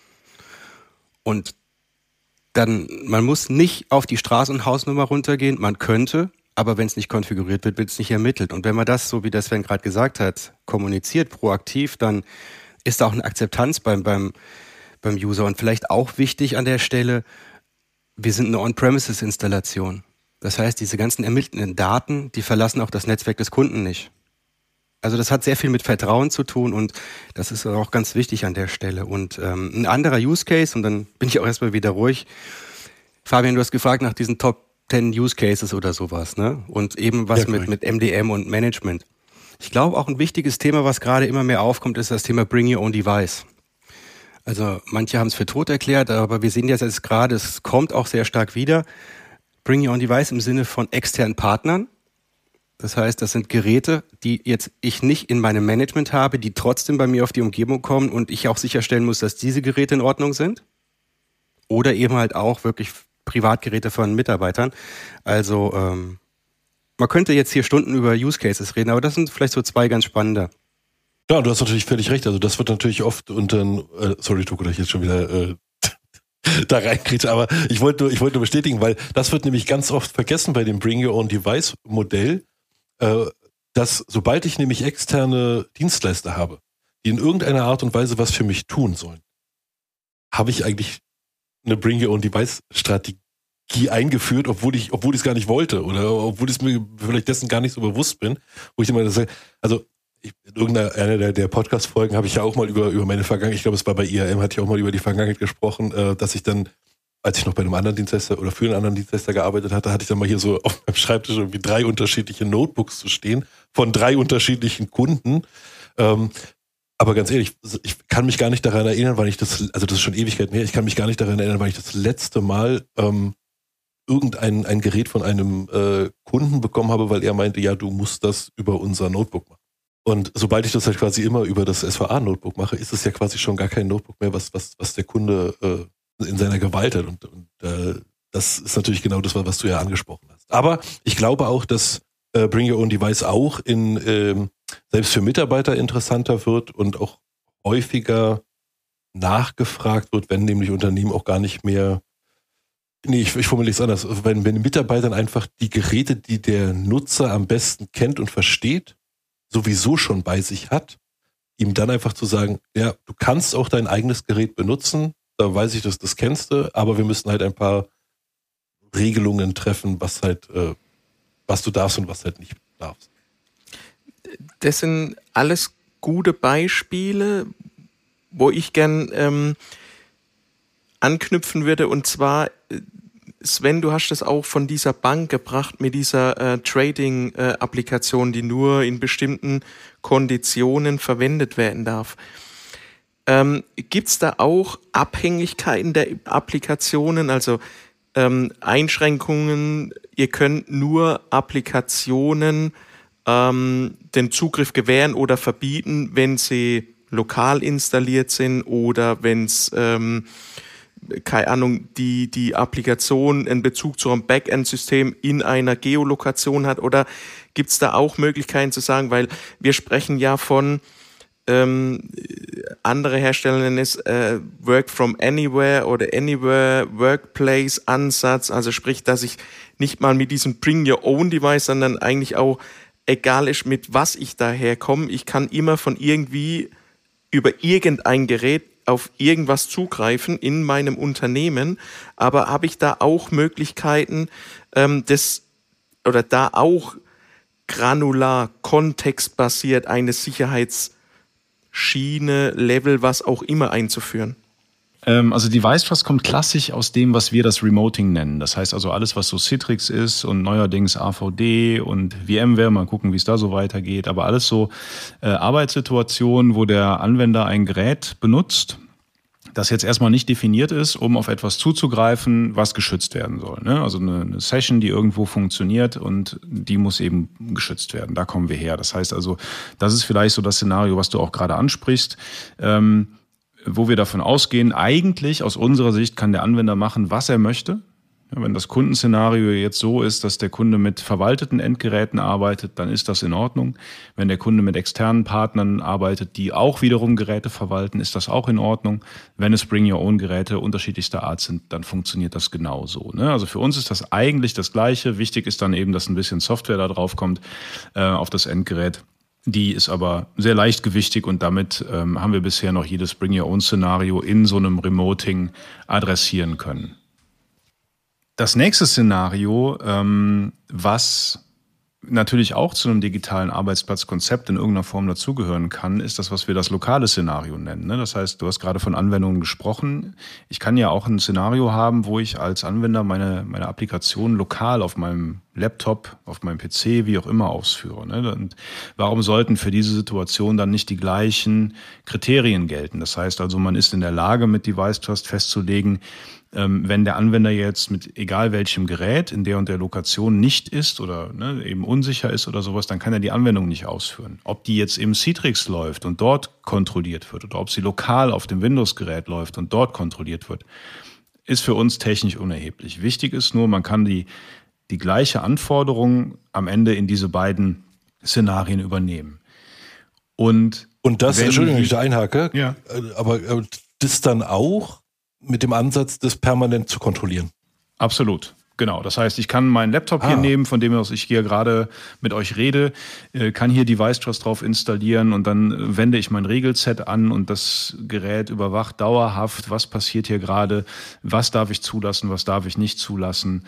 Und dann, man muss nicht auf die Straßen- und Hausnummer runtergehen. Man könnte, aber wenn es nicht konfiguriert wird, wird es nicht ermittelt. Und wenn man das, so wie der Sven gerade gesagt hat, kommuniziert, proaktiv, dann ist da auch eine Akzeptanz beim User. Und vielleicht auch wichtig an der Stelle, wir sind eine On-Premises-Installation. Das heißt, diese ganzen ermittelnden Daten, die verlassen auch das Netzwerk des Kunden nicht. Also das hat sehr viel mit Vertrauen zu tun und das ist auch ganz wichtig an der Stelle. Und ein anderer Use Case, und dann bin ich auch erstmal wieder ruhig. Fabian, du hast gefragt nach diesen Top 10 Use Cases oder sowas, ne? Und eben was mit MDM und Management. Ich glaube, auch ein wichtiges Thema, was gerade immer mehr aufkommt, ist das Thema Bring Your Own Device. Also manche haben es für tot erklärt, aber wir sehen jetzt gerade, es kommt auch sehr stark wieder. Bring Your Own Device im Sinne von externen Partnern. Das heißt, das sind Geräte, die jetzt ich nicht in meinem Management habe, die trotzdem bei mir auf die Umgebung kommen und ich auch sicherstellen muss, dass diese Geräte in Ordnung sind. Oder eben halt auch wirklich Privatgeräte von Mitarbeitern. Also man könnte jetzt hier Stunden über Use Cases reden, aber das sind vielleicht so 2 ganz spannende. Ja, du hast natürlich völlig recht. Also das wird natürlich oft unter sorry, Toko, dass ich jetzt schon wieder da reinkriege, aber ich wollte nur bestätigen, weil das wird nämlich ganz oft vergessen bei dem Bring Your Own Device Modell, dass sobald ich nämlich externe Dienstleister habe, die in irgendeiner Art und Weise was für mich tun sollen, habe ich eigentlich eine Bring Your Own Device Strategie eingeführt, obwohl ich es gar nicht wollte oder obwohl ich mir vielleicht dessen gar nicht so bewusst bin, wo ich immer das sage, also in irgendeiner der Podcast-Folgen habe ich ja auch mal über meine Vergangenheit, ich glaube es war bei IAM, hatte ich auch mal über die Vergangenheit gesprochen, dass ich dann, als ich noch bei einem anderen Dienstleister oder für einen anderen Dienstleister gearbeitet hatte, hatte ich dann mal hier so auf meinem Schreibtisch irgendwie 3 unterschiedliche Notebooks zu stehen von 3 unterschiedlichen Kunden, Aber ganz ehrlich, ich kann mich gar nicht daran erinnern, weil das ist schon Ewigkeiten her, ich kann mich gar nicht daran erinnern, weil ich das letzte Mal ein Gerät von einem Kunden bekommen habe, weil er meinte, ja, du musst das über unser Notebook machen. Und sobald ich das halt quasi immer über das SVA-Notebook mache, ist es ja quasi schon gar kein Notebook mehr, was der Kunde in seiner Gewalt hat. Und das ist natürlich genau das, was du ja angesprochen hast. Aber ich glaube auch, dass Bring Your Own Device auch selbst für Mitarbeiter interessanter wird und auch häufiger nachgefragt wird, wenn nämlich Unternehmen auch gar nicht mehr, ich formuliere es anders, wenn Mitarbeitern einfach die Geräte, die der Nutzer am besten kennt und versteht, sowieso schon bei sich hat, ihm dann einfach zu sagen, ja, du kannst auch dein eigenes Gerät benutzen, da weiß ich, dass das kennst du, aber wir müssen halt ein paar Regelungen treffen, was du darfst und was halt nicht darfst. Das sind alles gute Beispiele, wo ich gern anknüpfen würde. Und zwar, Sven, du hast das auch von dieser Bank gebracht mit dieser Trading-Applikation, die nur in bestimmten Konditionen verwendet werden darf. Gibt es da auch Abhängigkeiten der Applikationen, also Einschränkungen? Ihr könnt nur Applikationen den Zugriff gewähren oder verbieten, wenn sie lokal installiert sind oder wenn es, keine Ahnung, die Applikation einen Bezug zu einem Backend-System in einer Geolokation hat? Oder gibt es da auch Möglichkeiten zu sagen, weil wir sprechen ja von andere Hersteller nennen es Work from Anywhere oder Anywhere Workplace Ansatz, also sprich, dass ich nicht mal mit diesem Bring Your Own Device, sondern eigentlich auch egal ist, mit was ich daherkomme, ich kann immer von irgendwie über irgendein Gerät auf irgendwas zugreifen in meinem Unternehmen, aber habe ich da auch Möglichkeiten, da auch granular, kontextbasiert eine Sicherheitsschiene, Level, was auch immer einzuführen? Also Device Trust kommt klassisch aus dem, was wir das Remoting nennen. Das heißt also alles, was so Citrix ist und neuerdings AVD und VMware, mal gucken, wie es da so weitergeht, aber alles so Arbeitssituationen, wo der Anwender ein Gerät benutzt, das jetzt erstmal nicht definiert ist, um auf etwas zuzugreifen, was geschützt werden soll. Ne? Also eine Session, die irgendwo funktioniert und die muss eben geschützt werden. Da kommen wir her. Das heißt also, das ist vielleicht so das Szenario, was du auch gerade ansprichst, wo wir davon ausgehen, eigentlich aus unserer Sicht kann der Anwender machen, was er möchte. Ja, wenn das Kundenszenario jetzt so ist, dass der Kunde mit verwalteten Endgeräten arbeitet, dann ist das in Ordnung. Wenn der Kunde mit externen Partnern arbeitet, die auch wiederum Geräte verwalten, ist das auch in Ordnung. Wenn es Bring-Your-Own-Geräte unterschiedlichster Art sind, dann funktioniert das genauso. Ne? Also für uns ist das eigentlich das Gleiche. Wichtig ist dann eben, dass ein bisschen Software da drauf kommt auf das Endgerät. Die ist aber sehr leichtgewichtig und damit haben wir bisher noch jedes Bring-Your-Own-Szenario in so einem Remoting adressieren können. Das nächste Szenario, was natürlich auch zu einem digitalen Arbeitsplatzkonzept in irgendeiner Form dazugehören kann, ist das, was wir das lokale Szenario nennen. Das heißt, du hast gerade von Anwendungen gesprochen. Ich kann ja auch ein Szenario haben, wo ich als Anwender meine Applikation lokal auf meinem Laptop, auf meinem PC, wie auch immer ausführe. Und warum sollten für diese Situation dann nicht die gleichen Kriterien gelten? Das heißt also, man ist in der Lage, mit Device Trust festzulegen, wenn der Anwender jetzt mit egal welchem Gerät in der und der Lokation nicht ist oder eben unsicher ist oder sowas, dann kann er die Anwendung nicht ausführen. Ob die jetzt im Citrix läuft und dort kontrolliert wird oder ob sie lokal auf dem Windows-Gerät läuft und dort kontrolliert wird, ist für uns technisch unerheblich. Wichtig ist nur, man kann die gleiche Anforderung am Ende in diese beiden Szenarien übernehmen. Und das, Entschuldigung, ich da einhake, ja. aber das dann auch mit dem Ansatz, das permanent zu kontrollieren. Absolut, genau. Das heißt, ich kann meinen Laptop hier nehmen, von dem aus ich hier gerade mit euch rede, kann hier Device Trust drauf installieren und dann wende ich mein Regelset an und das Gerät überwacht dauerhaft, was passiert hier gerade, was darf ich zulassen, was darf ich nicht zulassen.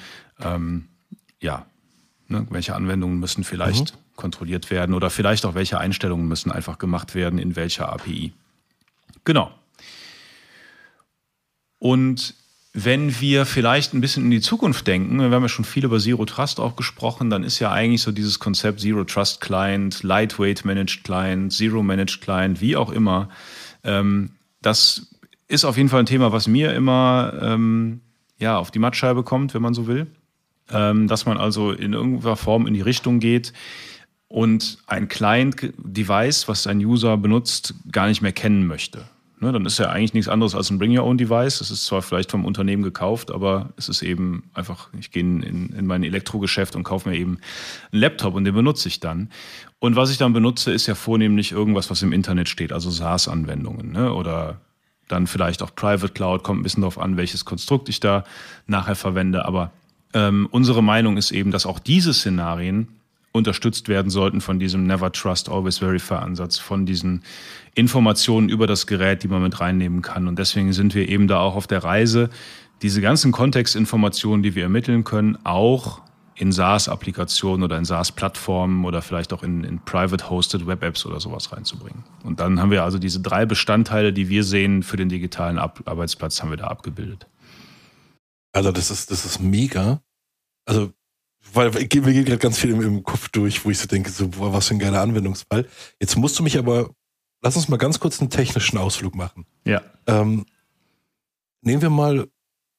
Welche Anwendungen müssen vielleicht kontrolliert werden oder vielleicht auch welche Einstellungen müssen einfach gemacht werden, in welcher API. Genau. Und Wenn wir vielleicht ein bisschen in die Zukunft denken, wir haben ja schon viel über Zero Trust auch gesprochen, dann ist ja eigentlich so dieses Konzept Zero Trust Client, Lightweight Managed Client, Zero Managed Client, wie auch immer. Das ist auf jeden Fall ein Thema, was mir immer auf die Mattscheibe kommt, wenn man so will. Dass man also in irgendeiner Form in die Richtung geht und ein Client-Device, was ein User benutzt, gar nicht mehr kennen möchte. Ne, dann ist ja eigentlich nichts anderes als ein Bring-Your-Own-Device. Es ist zwar vielleicht vom Unternehmen gekauft, aber es ist eben einfach, ich gehe in mein Elektrogeschäft und kaufe mir eben einen Laptop und den benutze ich dann. Und was ich dann benutze, ist ja vornehmlich irgendwas, was im Internet steht, also SaaS-Anwendungen, ne? Oder dann vielleicht auch Private Cloud, kommt ein bisschen darauf an, welches Konstrukt ich da nachher verwende. Aber unsere Meinung ist eben, dass auch diese Szenarien unterstützt werden sollten von diesem Never Trust, Always Verify Ansatz, von diesen Informationen über das Gerät, die man mit reinnehmen kann. Und deswegen sind wir eben da auch auf der Reise, diese ganzen Kontextinformationen, die wir ermitteln können, auch in SaaS-Applikationen oder in SaaS-Plattformen oder vielleicht auch in Private-Hosted Web-Apps oder sowas reinzubringen. Und dann haben wir also diese 3 Bestandteile, die wir sehen für den digitalen Arbeitsplatz, haben wir da abgebildet. Also das ist mega. Also weil mir geht gerade ganz viel im Kopf durch, wo ich so denke, so, boah, was für ein geiler Anwendungsfall. Jetzt musst du mich aber, lass uns mal ganz kurz einen technischen Ausflug machen. Ja. Nehmen wir mal,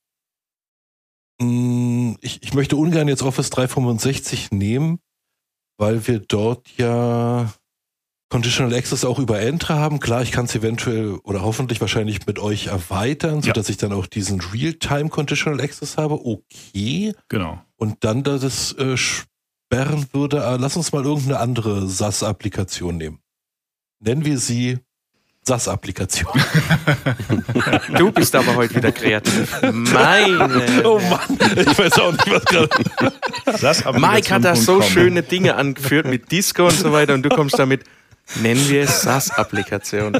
ich möchte ungern jetzt Office 365 nehmen, weil wir dort ja Conditional Access auch über Entra haben. Klar, ich kann es eventuell oder hoffentlich wahrscheinlich mit euch erweitern, sodass ich dann auch diesen Real-Time Conditional Access habe. Okay. Genau. Und dann das sperren würde. Lass uns mal irgendeine andere SaaS-Applikation nehmen. Nennen wir sie SaaS-Applikation. Du bist aber heute wieder kreativ. Meine. Oh Mann, ich weiß auch nicht, was gerade. Mike hat da so schöne Dinge angeführt mit Disco und so weiter und du kommst damit, nennen wir es SaaS-Applikation.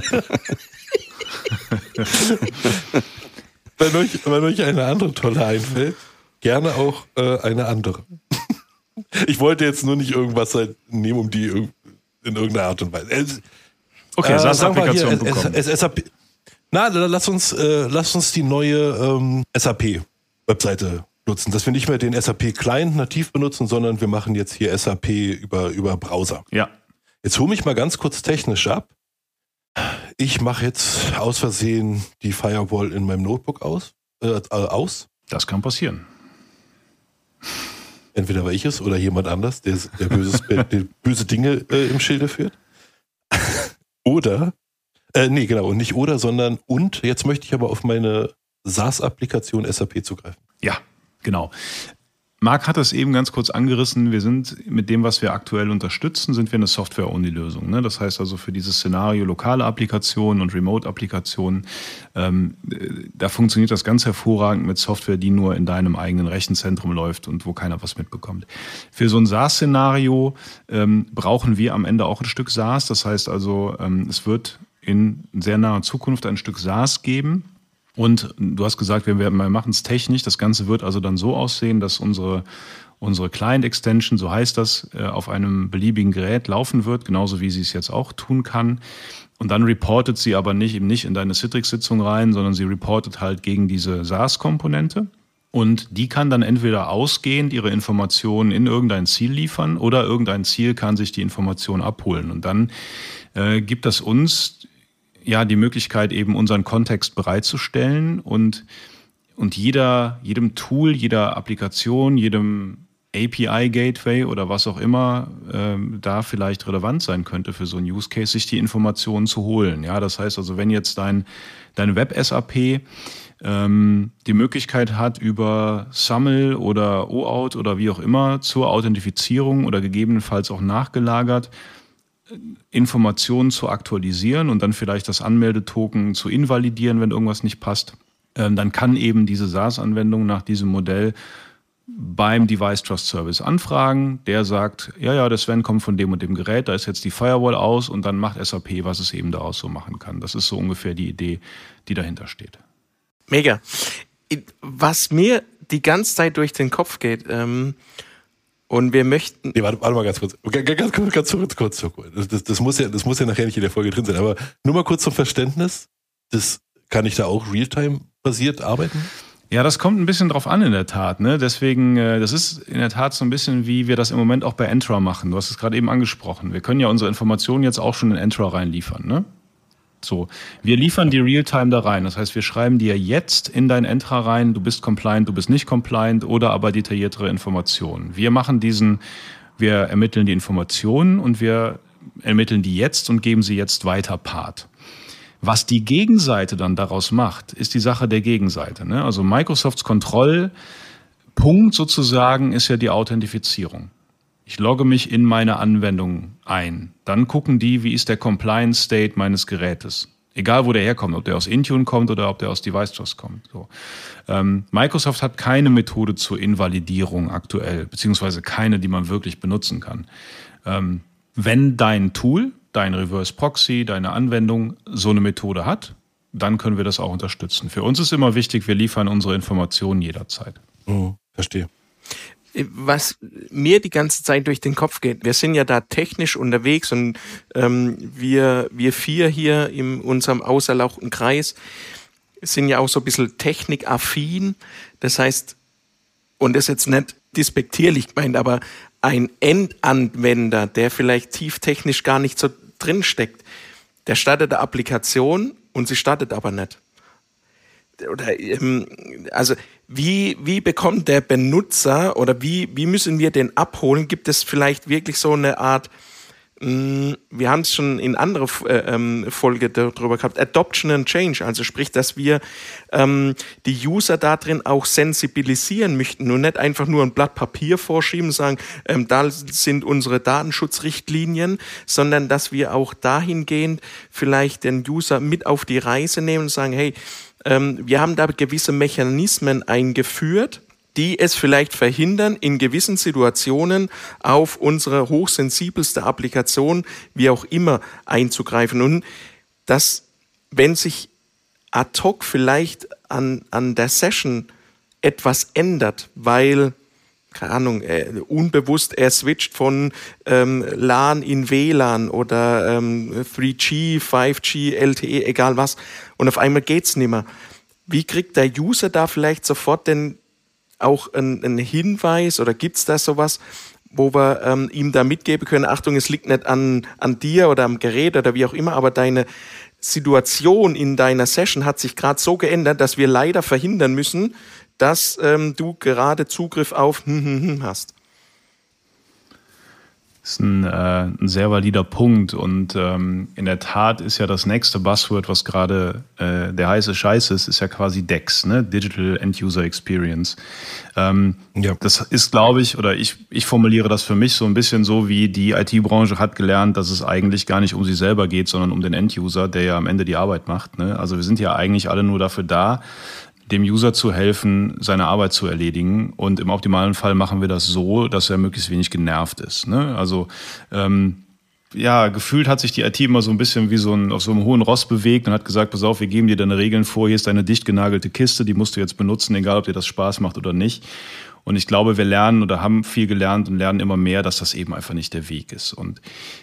Wenn euch eine andere tolle einfällt, gerne auch eine andere. Ich wollte jetzt nur nicht irgendwas nehmen, um die in irgendeiner Art und Weise. Okay, SaaS-Applikation bekommen. SAP. Na, lass uns die neue SAP-Webseite nutzen, dass wir nicht mehr den SAP-Client nativ benutzen, sondern wir machen jetzt hier SAP über Browser. Ja. Jetzt hole mich mal ganz kurz technisch ab. Ich mache jetzt aus Versehen die Firewall in meinem Notebook aus. Das kann passieren. Entweder war ich es oder jemand anders, der böse Dinge im Schilde führt. Oder, und nicht oder, sondern und. Jetzt möchte ich aber auf meine SaaS-Applikation SAP zugreifen. Ja, genau. Marc hat das eben ganz kurz angerissen. Wir sind mit dem, was wir aktuell unterstützen, sind wir eine Software-Only-Lösung. Ne? Das heißt also für dieses Szenario lokale Applikationen und Remote-Applikationen, da funktioniert das ganz hervorragend mit Software, die nur in deinem eigenen Rechenzentrum läuft und wo keiner was mitbekommt. Für so ein SaaS-Szenario brauchen wir am Ende auch ein Stück SaaS. Das heißt also, es wird in sehr naher Zukunft ein Stück SaaS geben. Und du hast gesagt, wir machen es technisch. Das Ganze wird also dann so aussehen, dass unsere Client-Extension, so heißt das, auf einem beliebigen Gerät laufen wird, genauso wie sie es jetzt auch tun kann. Und dann reportet sie aber eben nicht in deine Citrix-Sitzung rein, sondern sie reportet halt gegen diese SaaS-Komponente. Und die kann dann entweder ausgehend ihre Informationen in irgendein Ziel liefern oder irgendein Ziel kann sich die Information abholen. Und dann gibt das uns die Möglichkeit, eben unseren Kontext bereitzustellen und jedem Tool, jeder Applikation, jedem API-Gateway oder was auch immer da vielleicht relevant sein könnte für so einen Use Case, sich die Informationen zu holen. Ja, das heißt also, wenn jetzt dein Web-SAP die Möglichkeit hat, über SAML oder OAuth oder wie auch immer zur Authentifizierung oder gegebenenfalls auch nachgelagert Informationen zu aktualisieren und dann vielleicht das Anmeldetoken zu invalidieren, wenn irgendwas nicht passt, dann kann eben diese SaaS-Anwendung nach diesem Modell beim Device Trust Service anfragen. Der sagt, ja, der Sven kommt von dem und dem Gerät, da ist jetzt die Firewall aus und dann macht SAP, was es eben daraus so machen kann. Das ist so ungefähr die Idee, die dahinter steht. Mega. Was mir die ganze Zeit durch den Kopf geht, und wir möchten... Nee, warte mal ganz kurz. Ganz kurz. Das muss ja nachher nicht in der Folge drin sein, aber nur mal kurz zum Verständnis. Kann ich da auch Realtime-basiert arbeiten? Ja, das kommt ein bisschen drauf an in der Tat. Ne? Deswegen, das ist in der Tat so ein bisschen, wie wir das im Moment auch bei Entra machen. Du hast es gerade eben angesprochen. Wir können ja unsere Informationen jetzt auch schon in Entra reinliefern. Ne? So, wir liefern die Realtime da rein. Das heißt, wir schreiben dir jetzt in dein Entra rein, du bist compliant, du bist nicht compliant oder aber detailliertere Informationen. Wir ermitteln die Informationen und wir ermitteln die jetzt und geben sie jetzt weiter Part. Was die Gegenseite dann daraus macht, ist die Sache der Gegenseite. Ne? Also Microsofts Kontrollpunkt sozusagen ist ja die Authentifizierung. Ich logge mich in meine Anwendung ein. Dann gucken die, wie ist der Compliance State meines Gerätes. Egal, wo der herkommt, ob der aus Intune kommt oder ob der aus DeviceTrust kommt. So. Microsoft hat keine Methode zur Invalidierung aktuell, beziehungsweise keine, die man wirklich benutzen kann. Wenn dein Tool, dein Reverse Proxy, deine Anwendung so eine Methode hat, dann können wir das auch unterstützen. Für uns ist immer wichtig, wir liefern unsere Informationen jederzeit. Verstehe. Was mir die ganze Zeit durch den Kopf geht, wir sind ja da technisch unterwegs und wir vier hier in unserem auserlauchten Kreis sind ja auch so ein bisschen technikaffin. Das heißt, und das ist jetzt nicht despektierlich gemeint, aber ein Endanwender, der vielleicht tieftechnisch gar nicht so drin steckt, der startet eine Applikation und sie startet aber nicht. Oder also wie bekommt der Benutzer oder wie müssen wir den abholen? Gibt es vielleicht wirklich so eine Art, wir haben es schon in anderer Folge darüber gehabt, Adoption and Change, also sprich, dass wir die User da drin auch sensibilisieren möchten und nicht einfach nur ein Blatt Papier vorschieben und sagen, da sind unsere Datenschutzrichtlinien, sondern dass wir auch dahingehend vielleicht den User mit auf die Reise nehmen und sagen, hey, wir haben da gewisse Mechanismen eingeführt, die es vielleicht verhindern, in gewissen Situationen auf unsere hochsensibelste Applikation, wie auch immer, einzugreifen. Und dass, wenn sich ad hoc vielleicht an der Session etwas ändert, weil, keine Ahnung, unbewusst er switcht von LAN in WLAN oder 3G, 5G, LTE, egal was, und auf einmal geht's nicht mehr. Wie kriegt der User da vielleicht sofort denn auch einen Hinweis oder gibt's da sowas, wo wir ihm da mitgeben können, Achtung, es liegt nicht an dir oder am Gerät oder wie auch immer, aber deine Situation in deiner Session hat sich gerade so geändert, dass wir leider verhindern müssen, dass du gerade Zugriff auf hast. Das ist ein sehr valider Punkt und in der Tat ist ja das nächste Buzzword, was gerade der heiße Scheiß ist ja quasi DEX, ne? Digital End User Experience. Ja. Das ist, glaube ich, oder ich formuliere das für mich so ein bisschen so, wie die IT-Branche hat gelernt, dass es eigentlich gar nicht um sie selber geht, sondern um den End-User, der ja am Ende die Arbeit macht. Ne? Also wir sind ja eigentlich alle nur dafür da, dem User zu helfen, seine Arbeit zu erledigen. Und im optimalen Fall machen wir das so, dass er möglichst wenig genervt ist. Ne? Also gefühlt hat sich die IT immer so ein bisschen wie auf so einem hohen Ross bewegt und hat gesagt, pass auf, wir geben dir deine Regeln vor, hier ist deine dicht genagelte Kiste, die musst du jetzt benutzen, egal ob dir das Spaß macht oder nicht. Und ich glaube, wir lernen oder haben viel gelernt und lernen immer mehr, dass das eben einfach nicht der Weg ist. Und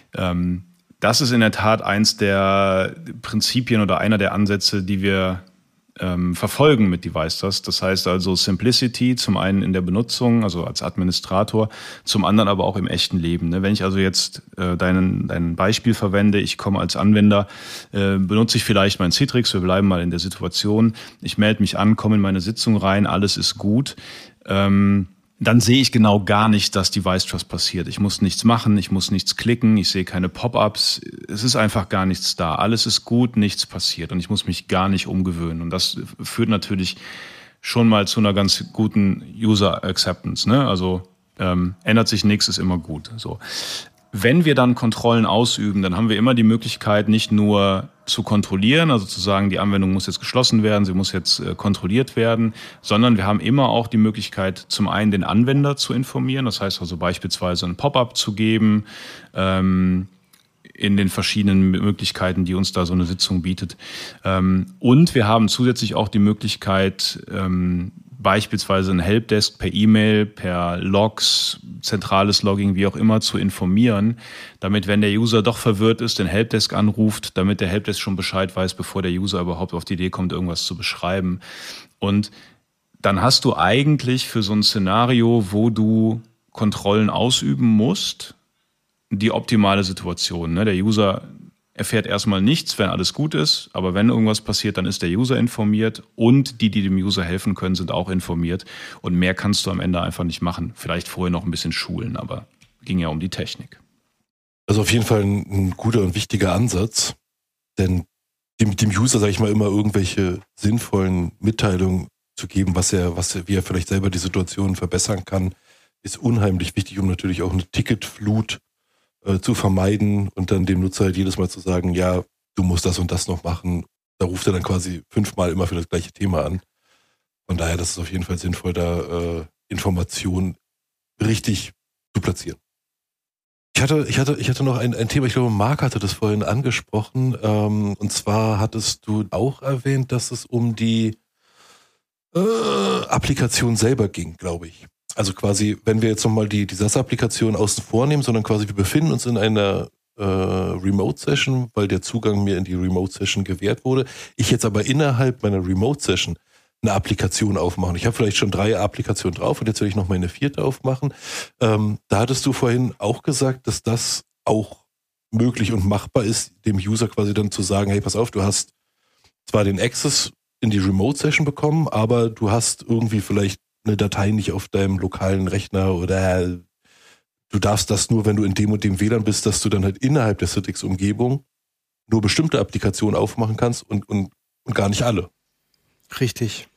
das ist in der Tat eins der Prinzipien oder einer der Ansätze, die wir verfolgen mit DeviceTrust. Das heißt also Simplicity, zum einen in der Benutzung, also als Administrator, zum anderen aber auch im echten Leben. Wenn ich also jetzt dein Beispiel verwende, ich komme als Anwender, benutze ich vielleicht mein Citrix, wir bleiben mal in der Situation, ich melde mich an, komme in meine Sitzung rein, alles ist gut, dann sehe ich genau gar nicht, dass DeviceTrust passiert. Ich muss nichts machen, ich muss nichts klicken, ich sehe keine Pop-ups, es ist einfach gar nichts da. Alles ist gut, nichts passiert und ich muss mich gar nicht umgewöhnen. Und das führt natürlich schon mal zu einer ganz guten User Acceptance. Ne? Also ändert sich nichts, ist immer gut. So. Wenn wir dann Kontrollen ausüben, dann haben wir immer die Möglichkeit, nicht nur zu kontrollieren, also zu sagen, die Anwendung muss jetzt geschlossen werden, sie muss jetzt kontrolliert werden, sondern wir haben immer auch die Möglichkeit, zum einen den Anwender zu informieren, das heißt also beispielsweise ein Pop-up zu geben, in den verschiedenen Möglichkeiten, die uns da so eine Sitzung bietet. Und wir haben zusätzlich auch die Möglichkeit, beispielsweise ein Helpdesk per E-Mail, per Logs, zentrales Logging, wie auch immer, zu informieren, damit, wenn der User doch verwirrt ist, den Helpdesk anruft, damit der Helpdesk schon Bescheid weiß, bevor der User überhaupt auf die Idee kommt, irgendwas zu beschreiben. Und dann hast du eigentlich für so ein Szenario, wo du Kontrollen ausüben musst, die optimale Situation. Ne? Der User erfährt erstmal nichts, wenn alles gut ist, aber wenn irgendwas passiert, dann ist der User informiert und die dem User helfen können, sind auch informiert und mehr kannst du am Ende einfach nicht machen. Vielleicht vorher noch ein bisschen schulen, aber ging ja um die Technik. Also auf jeden Fall ein guter und wichtiger Ansatz, denn dem User, sage ich mal, immer irgendwelche sinnvollen Mitteilungen zu geben, wie er vielleicht selber die Situation verbessern kann, ist unheimlich wichtig, um natürlich auch eine Ticketflut zu vermeiden und dann dem Nutzer halt jedes Mal zu sagen, ja, du musst das und das noch machen. Da ruft er dann quasi 5-mal immer für das gleiche Thema an. Von daher, das ist auf jeden Fall sinnvoll, da Informationen richtig zu platzieren. Ich hatte noch ein Thema, ich glaube, Marc hatte das vorhin angesprochen, und zwar hattest du auch erwähnt, dass es um die Applikation selber ging, glaube ich. Also quasi, wenn wir jetzt nochmal die SAS-Applikation außen vor nehmen, sondern quasi wir befinden uns in einer Remote-Session, weil der Zugang mir in die Remote-Session gewährt wurde. Ich jetzt aber innerhalb meiner Remote-Session eine Applikation aufmachen. Ich habe vielleicht schon 3 Applikationen drauf und jetzt will ich noch meine 4. aufmachen. Da hattest du vorhin auch gesagt, dass das auch möglich und machbar ist, dem User quasi dann zu sagen, hey, pass auf, du hast zwar den Access in die Remote-Session bekommen, aber du hast irgendwie vielleicht eine Datei nicht auf deinem lokalen Rechner oder du darfst das nur, wenn du in dem und dem WLAN bist, dass du dann halt innerhalb der Citrix-Umgebung nur bestimmte Applikationen aufmachen kannst und gar nicht alle. Richtig.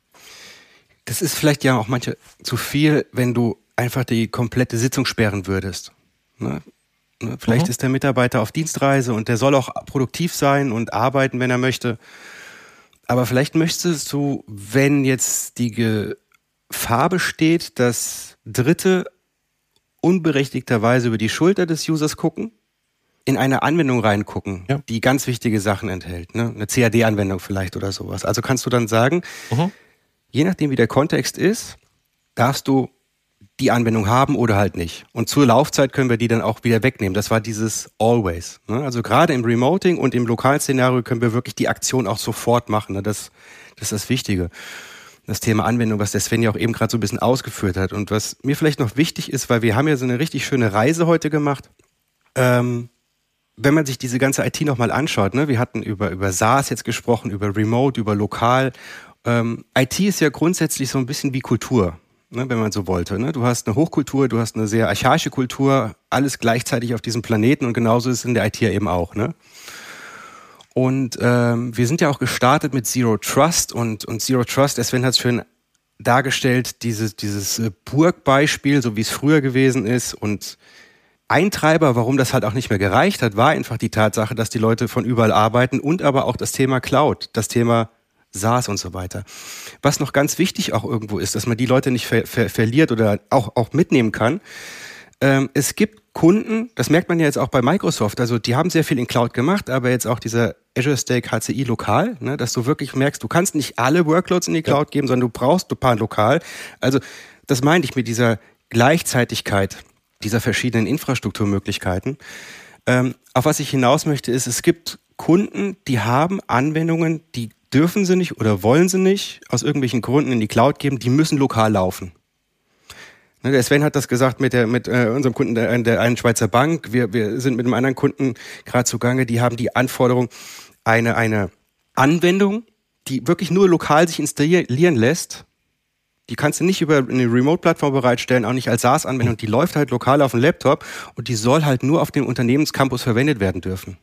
Das ist vielleicht ja auch manche zu viel, wenn du einfach die komplette Sitzung sperren würdest. Ne? Vielleicht ist der Mitarbeiter auf Dienstreise und der soll auch produktiv sein und arbeiten, wenn er möchte. Aber vielleicht möchtest du, wenn jetzt die Gefahr besteht, dass Dritte unberechtigterweise über die Schulter des Users gucken, in eine Anwendung reingucken, die ganz wichtige Sachen enthält. Ne? Eine CAD-Anwendung vielleicht oder sowas. Also kannst du dann sagen, je nachdem wie der Kontext ist, darfst du die Anwendung haben oder halt nicht. Und zur Laufzeit können wir die dann auch wieder wegnehmen. Das war dieses Always. Ne? Also gerade im Remoting und im Lokalszenario können wir wirklich die Aktion auch sofort machen. Ne? Das ist das Wichtige. Das Thema Anwendung, was der Sven ja auch eben gerade so ein bisschen ausgeführt hat. Und was mir vielleicht noch wichtig ist, weil wir haben ja so eine richtig schöne Reise heute gemacht, wenn man sich diese ganze IT nochmal anschaut, ne? Wir hatten über SaaS jetzt gesprochen, über Remote, über Lokal. IT ist ja grundsätzlich so ein bisschen wie Kultur, ne? Wenn man so wollte. Ne? Du hast eine Hochkultur, du hast eine sehr archaische Kultur, alles gleichzeitig auf diesem Planeten und genauso ist es in der IT ja eben auch. Ne? Und wir sind ja auch gestartet mit Zero Trust und Zero Trust, Sven hat es schön dargestellt, dieses Burgbeispiel, so wie es früher gewesen ist und ein Treiber, warum das halt auch nicht mehr gereicht hat, war einfach die Tatsache, dass die Leute von überall arbeiten und aber auch das Thema Cloud, das Thema SaaS und so weiter. Was noch ganz wichtig auch irgendwo ist, dass man die Leute nicht verliert oder auch mitnehmen kann. Es gibt Kunden, das merkt man ja jetzt auch bei Microsoft, also die haben sehr viel in Cloud gemacht, aber jetzt auch dieser Azure Stack HCI lokal, ne, dass du wirklich merkst, du kannst nicht alle Workloads in die Cloud geben, sondern du brauchst ein paar lokal. Also das meine ich mit dieser Gleichzeitigkeit dieser verschiedenen Infrastrukturmöglichkeiten. Auf was ich hinaus möchte, ist, es gibt Kunden, die haben Anwendungen, die dürfen sie nicht oder wollen sie nicht aus irgendwelchen Gründen in die Cloud geben, die müssen lokal laufen. Ne, der Sven hat das gesagt mit unserem Kunden der einen Schweizer Bank. Wir sind mit einem anderen Kunden gerade zugange, die haben die Anforderung, eine Anwendung, die wirklich nur lokal sich installieren lässt. Die kannst du nicht über eine Remote-Plattform bereitstellen, auch nicht als SaaS-Anwendung. Die läuft halt lokal auf dem Laptop und die soll halt nur auf dem Unternehmenscampus verwendet werden dürfen.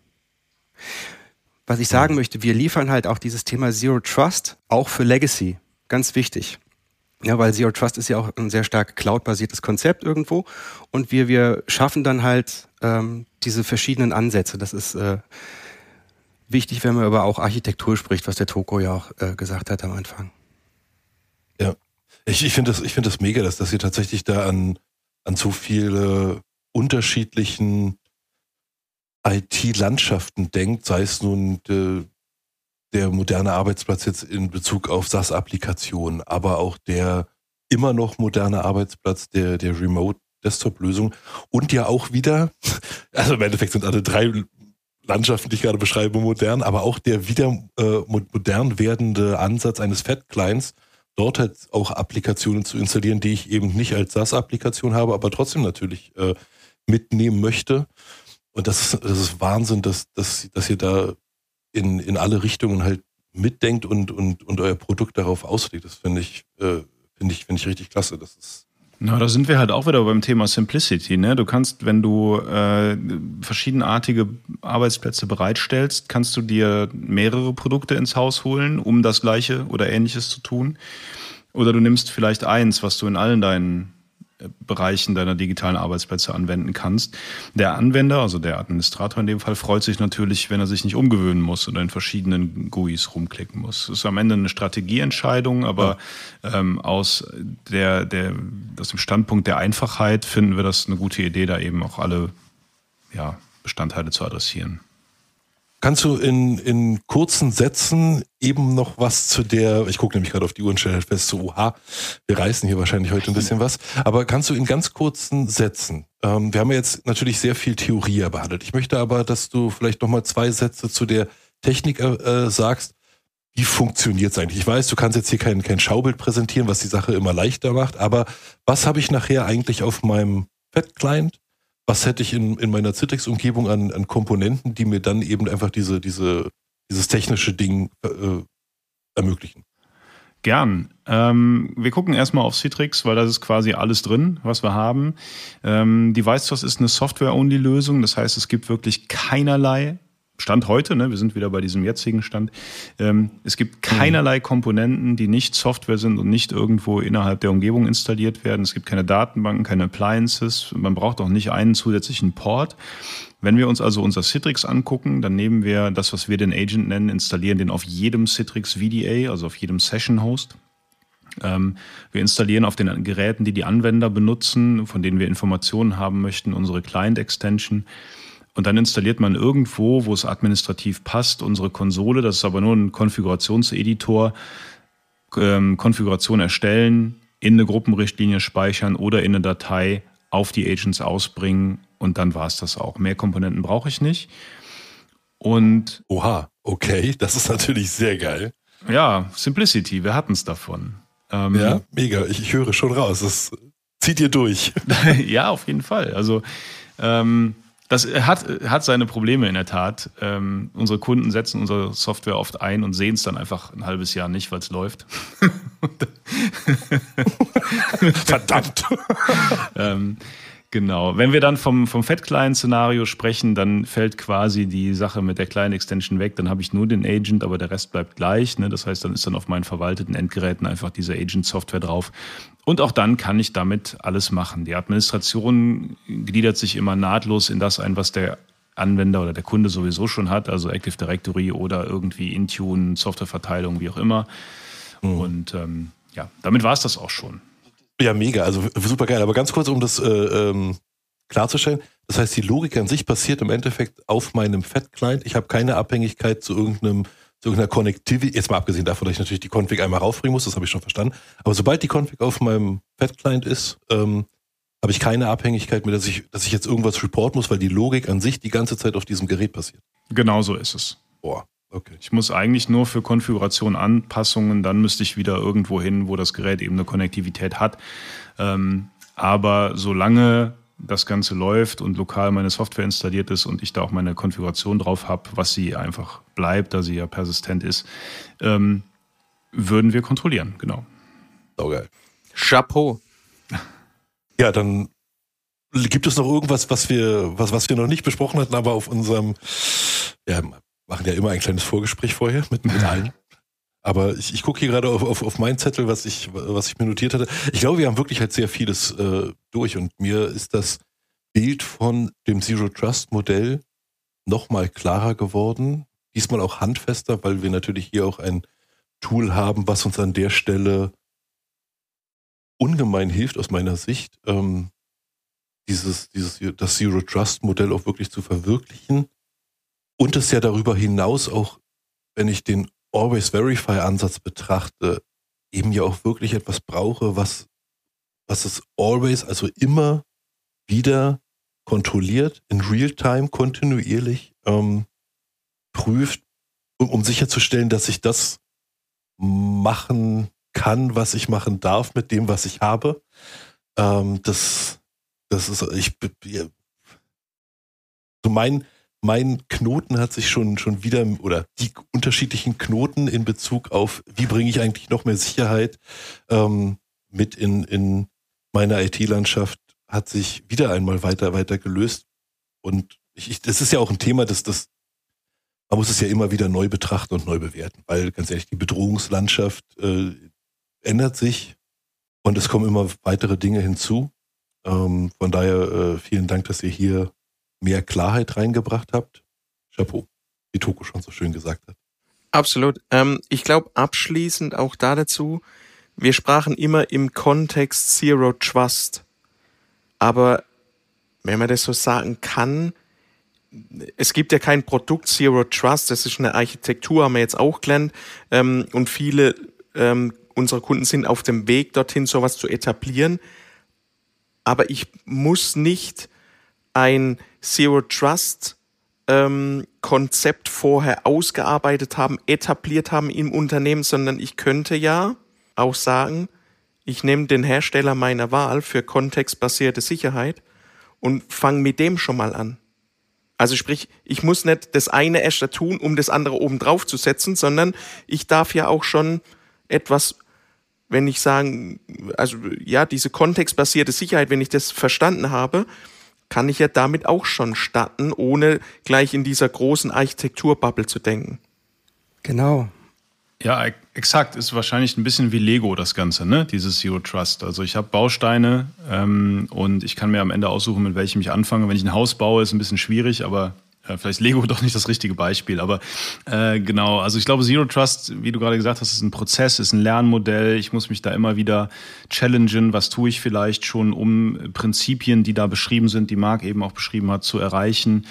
Was ich sagen möchte, wir liefern halt auch dieses Thema Zero Trust auch für Legacy. Ganz wichtig. Ja, weil Zero Trust ist ja auch ein sehr stark cloud-basiertes Konzept irgendwo. Und wir schaffen dann halt diese verschiedenen Ansätze. Das ist wichtig, wenn man über auch Architektur spricht, was der Toko ja auch gesagt hat am Anfang. Ja. Ich finde das mega, dass ihr tatsächlich da an so viele unterschiedlichen IT-Landschaften denkt, sei es nun der moderne Arbeitsplatz jetzt in Bezug auf SaaS-Applikationen, aber auch der immer noch moderne Arbeitsplatz der Remote-Desktop-Lösung und ja auch wieder, also im Endeffekt sind alle 3 Landschaften, die ich gerade beschreibe, modern, aber auch der wieder modern werdende Ansatz eines Fat-Clients, dort halt auch Applikationen zu installieren, die ich eben nicht als SaaS-Applikation habe, aber trotzdem natürlich mitnehmen möchte. Und das ist Wahnsinn, dass ihr da in alle Richtungen halt mitdenkt und euer Produkt darauf auslegt. Das finde ich richtig klasse. Das ist Na, da sind wir halt auch wieder beim Thema Simplicity. Ne? Du kannst, wenn du verschiedenartige Arbeitsplätze bereitstellst, kannst du dir mehrere Produkte ins Haus holen, um das Gleiche oder Ähnliches zu tun. Oder du nimmst vielleicht eins, was du in allen deinen Bereichen deiner digitalen Arbeitsplätze anwenden kannst. Der Anwender, also der Administrator in dem Fall, freut sich natürlich, wenn er sich nicht umgewöhnen muss oder in verschiedenen GUIs rumklicken muss. Das ist am Ende eine Strategieentscheidung, aber aus dem Standpunkt der Einfachheit finden wir das eine gute Idee, da eben auch alle Bestandteile zu adressieren. Kannst du in kurzen Sätzen eben noch was zu der, ich gucke nämlich gerade auf die Uhr und stelle fest, so, oha, wir reißen hier wahrscheinlich heute ein bisschen was, aber kannst du in ganz kurzen Sätzen, wir haben ja jetzt natürlich sehr viel Theorie behandelt, ich möchte aber, dass du vielleicht nochmal 2 Sätze zu der Technik sagst, wie funktioniert es eigentlich? Ich weiß, du kannst jetzt hier kein Schaubild präsentieren, was die Sache immer leichter macht, aber was habe ich nachher eigentlich auf meinem Fat-Client? Was hätte ich in meiner Citrix-Umgebung an Komponenten, die mir dann eben einfach dieses technische Ding ermöglichen? Gern. Wir gucken erstmal auf Citrix, weil da ist quasi alles drin, was wir haben. DeviceTrust ist eine Software-Only-Lösung, das heißt, es gibt wirklich keinerlei Stand heute, ne, wir sind wieder bei diesem jetzigen Stand, es gibt keinerlei Komponenten, die nicht Software sind und nicht irgendwo innerhalb der Umgebung installiert werden. Es gibt keine Datenbanken, keine Appliances, man braucht auch nicht einen zusätzlichen Port. Wenn wir uns also unser Citrix angucken, dann nehmen wir das, was wir den Agent nennen, installieren den auf jedem Citrix VDA, also auf jedem Session-Host. Wir installieren auf den Geräten, die Anwender benutzen, von denen wir Informationen haben möchten, unsere Client-Extension. Und dann installiert man irgendwo, wo es administrativ passt, unsere Konsole. Das ist aber nur ein Konfigurationseditor. Konfiguration erstellen, in eine Gruppenrichtlinie speichern oder in eine Datei auf die Agents ausbringen. Und dann war es das auch. Mehr Komponenten brauche ich nicht. Und oha, okay, das ist natürlich sehr geil. Ja, Simplicity, wir hatten es davon. Ja, mega. Ich höre schon raus. Das zieht ihr durch. Ja, auf jeden Fall. Also das hat seine Probleme in der Tat. Unsere Kunden setzen unsere Software oft ein und sehen es dann einfach ein halbes Jahr nicht, weil es läuft. Verdammt. Genau. Wenn wir dann vom Fat-Client-Szenario sprechen, dann fällt quasi die Sache mit der Client-Extension weg. Dann habe ich nur den Agent, aber der Rest bleibt gleich. Ne? Das heißt, dann ist dann auf meinen verwalteten Endgeräten einfach diese Agent-Software drauf. Und auch dann kann ich damit alles machen. Die Administration gliedert sich immer nahtlos in das ein, was der Anwender oder der Kunde sowieso schon hat. Also Active Directory oder irgendwie Intune, Softwareverteilung, wie auch immer. Und damit war es das auch schon. Ja, mega, also super geil. Aber ganz kurz, um das klarzustellen, das heißt, die Logik an sich passiert im Endeffekt auf meinem Fat-Client. Ich habe keine Abhängigkeit zu irgendeiner Connectivity, jetzt mal abgesehen davon, dass ich natürlich die Config einmal raufbringen muss, das habe ich schon verstanden. Aber sobald die Config auf meinem Fat-Client ist, habe ich keine Abhängigkeit mehr, dass ich jetzt irgendwas reporten muss, weil die Logik an sich die ganze Zeit auf diesem Gerät passiert. Genau so ist es. Boah. Okay. Ich muss eigentlich nur für Konfiguration Anpassungen, dann müsste ich wieder irgendwo hin, wo das Gerät eben eine Konnektivität hat. Aber solange das Ganze läuft und lokal meine Software installiert ist und ich da auch meine Konfiguration drauf habe, was sie einfach bleibt, da sie ja persistent ist, würden wir kontrollieren, genau. Saugeil. Chapeau. Ja, dann gibt es noch irgendwas, was wir noch nicht besprochen hatten, aber auf unserem, machen ja immer ein kleines Vorgespräch vorher mit allen. Aber ich gucke hier gerade auf meinen Zettel, was ich mir notiert hatte. Ich glaube, wir haben wirklich halt sehr vieles durch und mir ist das Bild von dem Zero-Trust-Modell nochmal klarer geworden. Diesmal auch handfester, weil wir natürlich hier auch ein Tool haben, was uns an der Stelle ungemein hilft aus meiner Sicht, das Zero-Trust-Modell auch wirklich zu verwirklichen. Und es ja darüber hinaus auch, wenn ich den Always-Verify-Ansatz betrachte, eben ja auch wirklich etwas brauche, was es always, also immer wieder kontrolliert, in Realtime, kontinuierlich prüft, um sicherzustellen, dass ich das machen kann, was ich machen darf mit dem, was ich habe. Das ist, so mein Knoten hat sich schon wieder, oder die unterschiedlichen Knoten in Bezug auf, wie bringe ich eigentlich noch mehr Sicherheit mit in meiner IT-Landschaft, hat sich wieder einmal weiter gelöst. Und das ist ja auch ein Thema, man muss es ja immer wieder neu betrachten und neu bewerten, weil ganz ehrlich, die Bedrohungslandschaft ändert sich und es kommen immer weitere Dinge hinzu. Von daher vielen Dank, dass ihr hier mehr Klarheit reingebracht habt. Chapeau, wie Toko schon so schön gesagt hat. Absolut. Ich glaube abschließend auch dazu, wir sprachen immer im Kontext Zero Trust. Aber wenn man das so sagen kann, es gibt ja kein Produkt Zero Trust, das ist eine Architektur, haben wir jetzt auch gelernt. Und viele unserer Kunden sind auf dem Weg dorthin, sowas zu etablieren. Aber ich muss nicht ein Zero Trust Konzept vorher ausgearbeitet haben, etabliert haben im Unternehmen, sondern ich könnte ja auch sagen, ich nehme den Hersteller meiner Wahl für kontextbasierte Sicherheit und fange mit dem schon mal an. Also sprich, ich muss nicht das eine erst tun, um das andere oben drauf zu setzen, sondern ich darf ja auch schon etwas, wenn ich sagen, also ja, diese kontextbasierte Sicherheit, wenn ich das verstanden habe, kann ich ja damit auch schon starten, ohne gleich in dieser großen Architekturbubble zu denken. Genau. Ja, exakt. Ist wahrscheinlich ein bisschen wie Lego das Ganze, ne? Dieses Zero Trust. Also ich habe Bausteine und ich kann mir am Ende aussuchen, mit welchem ich anfange. Wenn ich ein Haus baue, ist ein bisschen schwierig, aber vielleicht Lego doch nicht das richtige Beispiel. Aber genau, also ich glaube, Zero Trust, wie du gerade gesagt hast, ist ein Prozess, ist ein Lernmodell. Ich muss mich da immer wieder challengen. Was tue ich vielleicht schon, um Prinzipien, die da beschrieben sind, die Marc eben auch beschrieben hat, zu erreichen.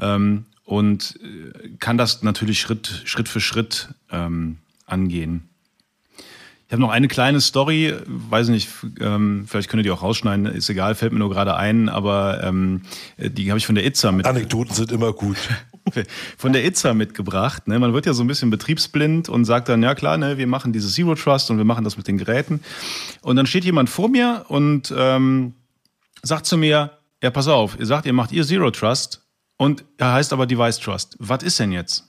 Und kann das natürlich Schritt für Schritt angehen. Ich habe noch eine kleine Story, weiß nicht, vielleicht könnt ihr die auch rausschneiden, ist egal, fällt mir nur gerade ein, aber die habe ich von der ITSA mitgebracht. Anekdoten sind immer gut. Von der ITSA mitgebracht. Ne? Man wird ja so ein bisschen betriebsblind und sagt dann, ja klar, ne, wir machen dieses Zero Trust und wir machen das mit den Geräten. Und dann steht jemand vor mir und sagt zu mir, ja pass auf, ihr sagt, ihr macht ihr Zero Trust und er heißt aber Device Trust. Was ist denn jetzt?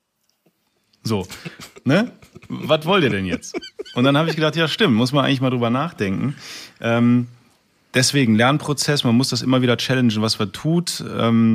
So, ne? Was wollt ihr denn jetzt? Und dann habe ich gedacht, ja stimmt, muss man eigentlich mal drüber nachdenken. Deswegen Lernprozess, man muss das immer wieder challengen, was man tut.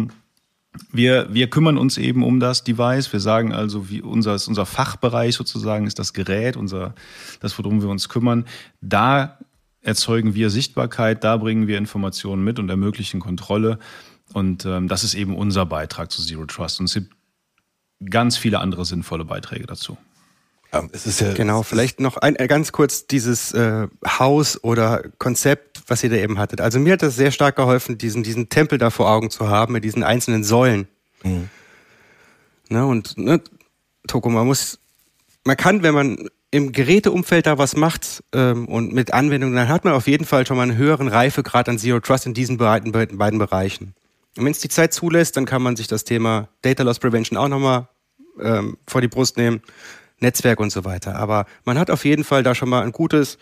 Wir kümmern uns eben um das Device. Wir sagen also, wie unser Fachbereich sozusagen ist das Gerät, das, worum wir uns kümmern. Da erzeugen wir Sichtbarkeit, da bringen wir Informationen mit und ermöglichen Kontrolle. Und das ist eben unser Beitrag zu Zero Trust. Und es gibt ganz viele andere sinnvolle Beiträge dazu. Ja, es ist ja, genau, vielleicht noch ganz kurz dieses Haus oder Konzept, was ihr da eben hattet. Also mir hat das sehr stark geholfen, diesen Tempel da vor Augen zu haben mit diesen einzelnen Säulen. Mhm. Ne, und Toko, man kann, wenn man im Geräteumfeld da was macht und mit Anwendungen, dann hat man auf jeden Fall schon mal einen höheren Reifegrad an Zero Trust in diesen beiden Bereichen. Und wenn es die Zeit zulässt, dann kann man sich das Thema Data Loss Prevention auch nochmal vor die Brust nehmen. Netzwerk und so weiter. Aber man hat auf jeden Fall da schon mal ein gutes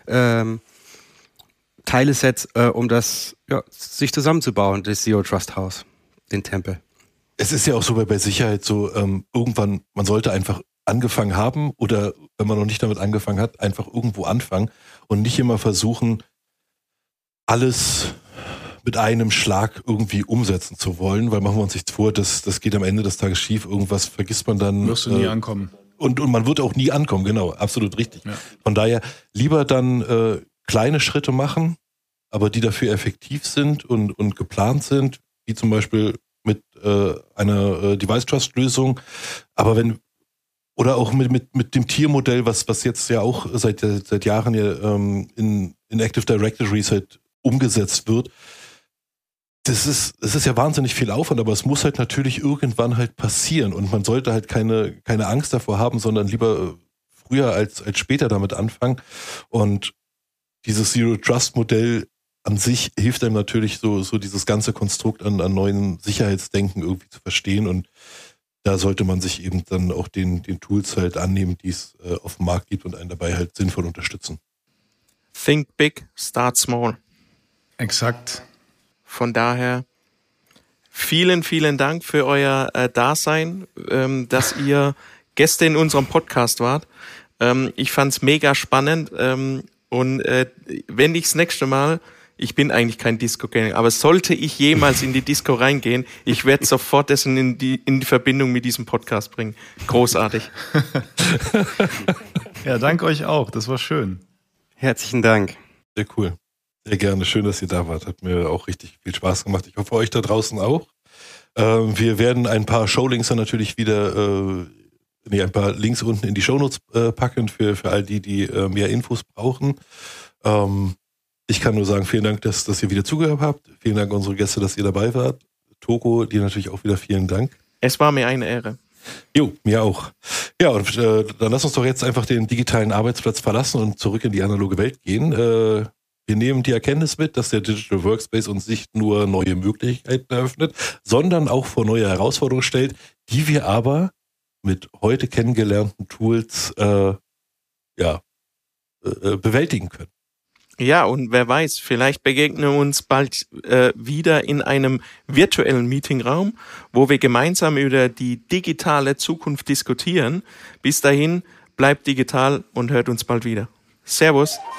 Teileset, um das sich zusammenzubauen, das Zero Trust Haus, den Tempel. Es ist ja auch so bei Sicherheit so, irgendwann, man sollte einfach angefangen haben oder wenn man noch nicht damit angefangen hat, einfach irgendwo anfangen und nicht immer versuchen, alles mit einem Schlag irgendwie umsetzen zu wollen, weil machen wir uns nichts vor, das geht am Ende des Tages schief, irgendwas vergisst man dann. Wirst du nie ankommen. Und man wird auch nie ankommen, genau, absolut richtig. Ja. Von daher lieber dann kleine Schritte machen, aber die dafür effektiv sind und geplant sind, wie zum Beispiel mit einer Device Trust Lösung, aber oder auch mit dem Tiermodell, was jetzt ja auch seit Jahren ja, in Active Directories halt umgesetzt wird. Es ist ja wahnsinnig viel Aufwand, aber es muss halt natürlich irgendwann halt passieren und man sollte halt keine Angst davor haben, sondern lieber früher als später damit anfangen. Und dieses Zero Trust Modell an sich hilft einem natürlich so dieses ganze Konstrukt an neuen Sicherheitsdenken irgendwie zu verstehen und da sollte man sich eben dann auch den Tools halt annehmen, die es auf dem Markt gibt und einen dabei halt sinnvoll unterstützen. Think big, start small. Exakt. Von daher vielen, vielen Dank für euer Dasein, dass ihr Gäste in unserem Podcast wart. Ich fand's mega spannend und wenn ich das nächste Mal, ich bin eigentlich kein Disco-Gänger, aber sollte ich jemals in die Disco reingehen, ich werde sofort dessen in die Verbindung mit diesem Podcast bringen. Großartig. Ja, danke euch auch. Das war schön. Herzlichen Dank. Sehr cool. Sehr gerne. Schön, dass ihr da wart. Hat mir auch richtig viel Spaß gemacht. Ich hoffe, euch da draußen auch. Wir werden ein paar Showlinks dann natürlich wieder, ein paar Links unten in die Shownotes packen für all die mehr Infos brauchen. Ich kann nur sagen, vielen Dank, dass ihr wieder zugehört habt. Vielen Dank unsere Gäste, dass ihr dabei wart. Toko, dir natürlich auch wieder vielen Dank. Es war mir eine Ehre. Jo, mir auch. Ja, und dann lass uns doch jetzt einfach den digitalen Arbeitsplatz verlassen und zurück in die analoge Welt gehen. Wir nehmen die Erkenntnis mit, dass der Digital Workspace uns nicht nur neue Möglichkeiten eröffnet, sondern auch vor neue Herausforderungen stellt, die wir aber mit heute kennengelernten Tools bewältigen können. Ja, und wer weiß, vielleicht begegnen wir uns bald wieder in einem virtuellen Meetingraum, wo wir gemeinsam über die digitale Zukunft diskutieren. Bis dahin, bleibt digital und hört uns bald wieder. Servus.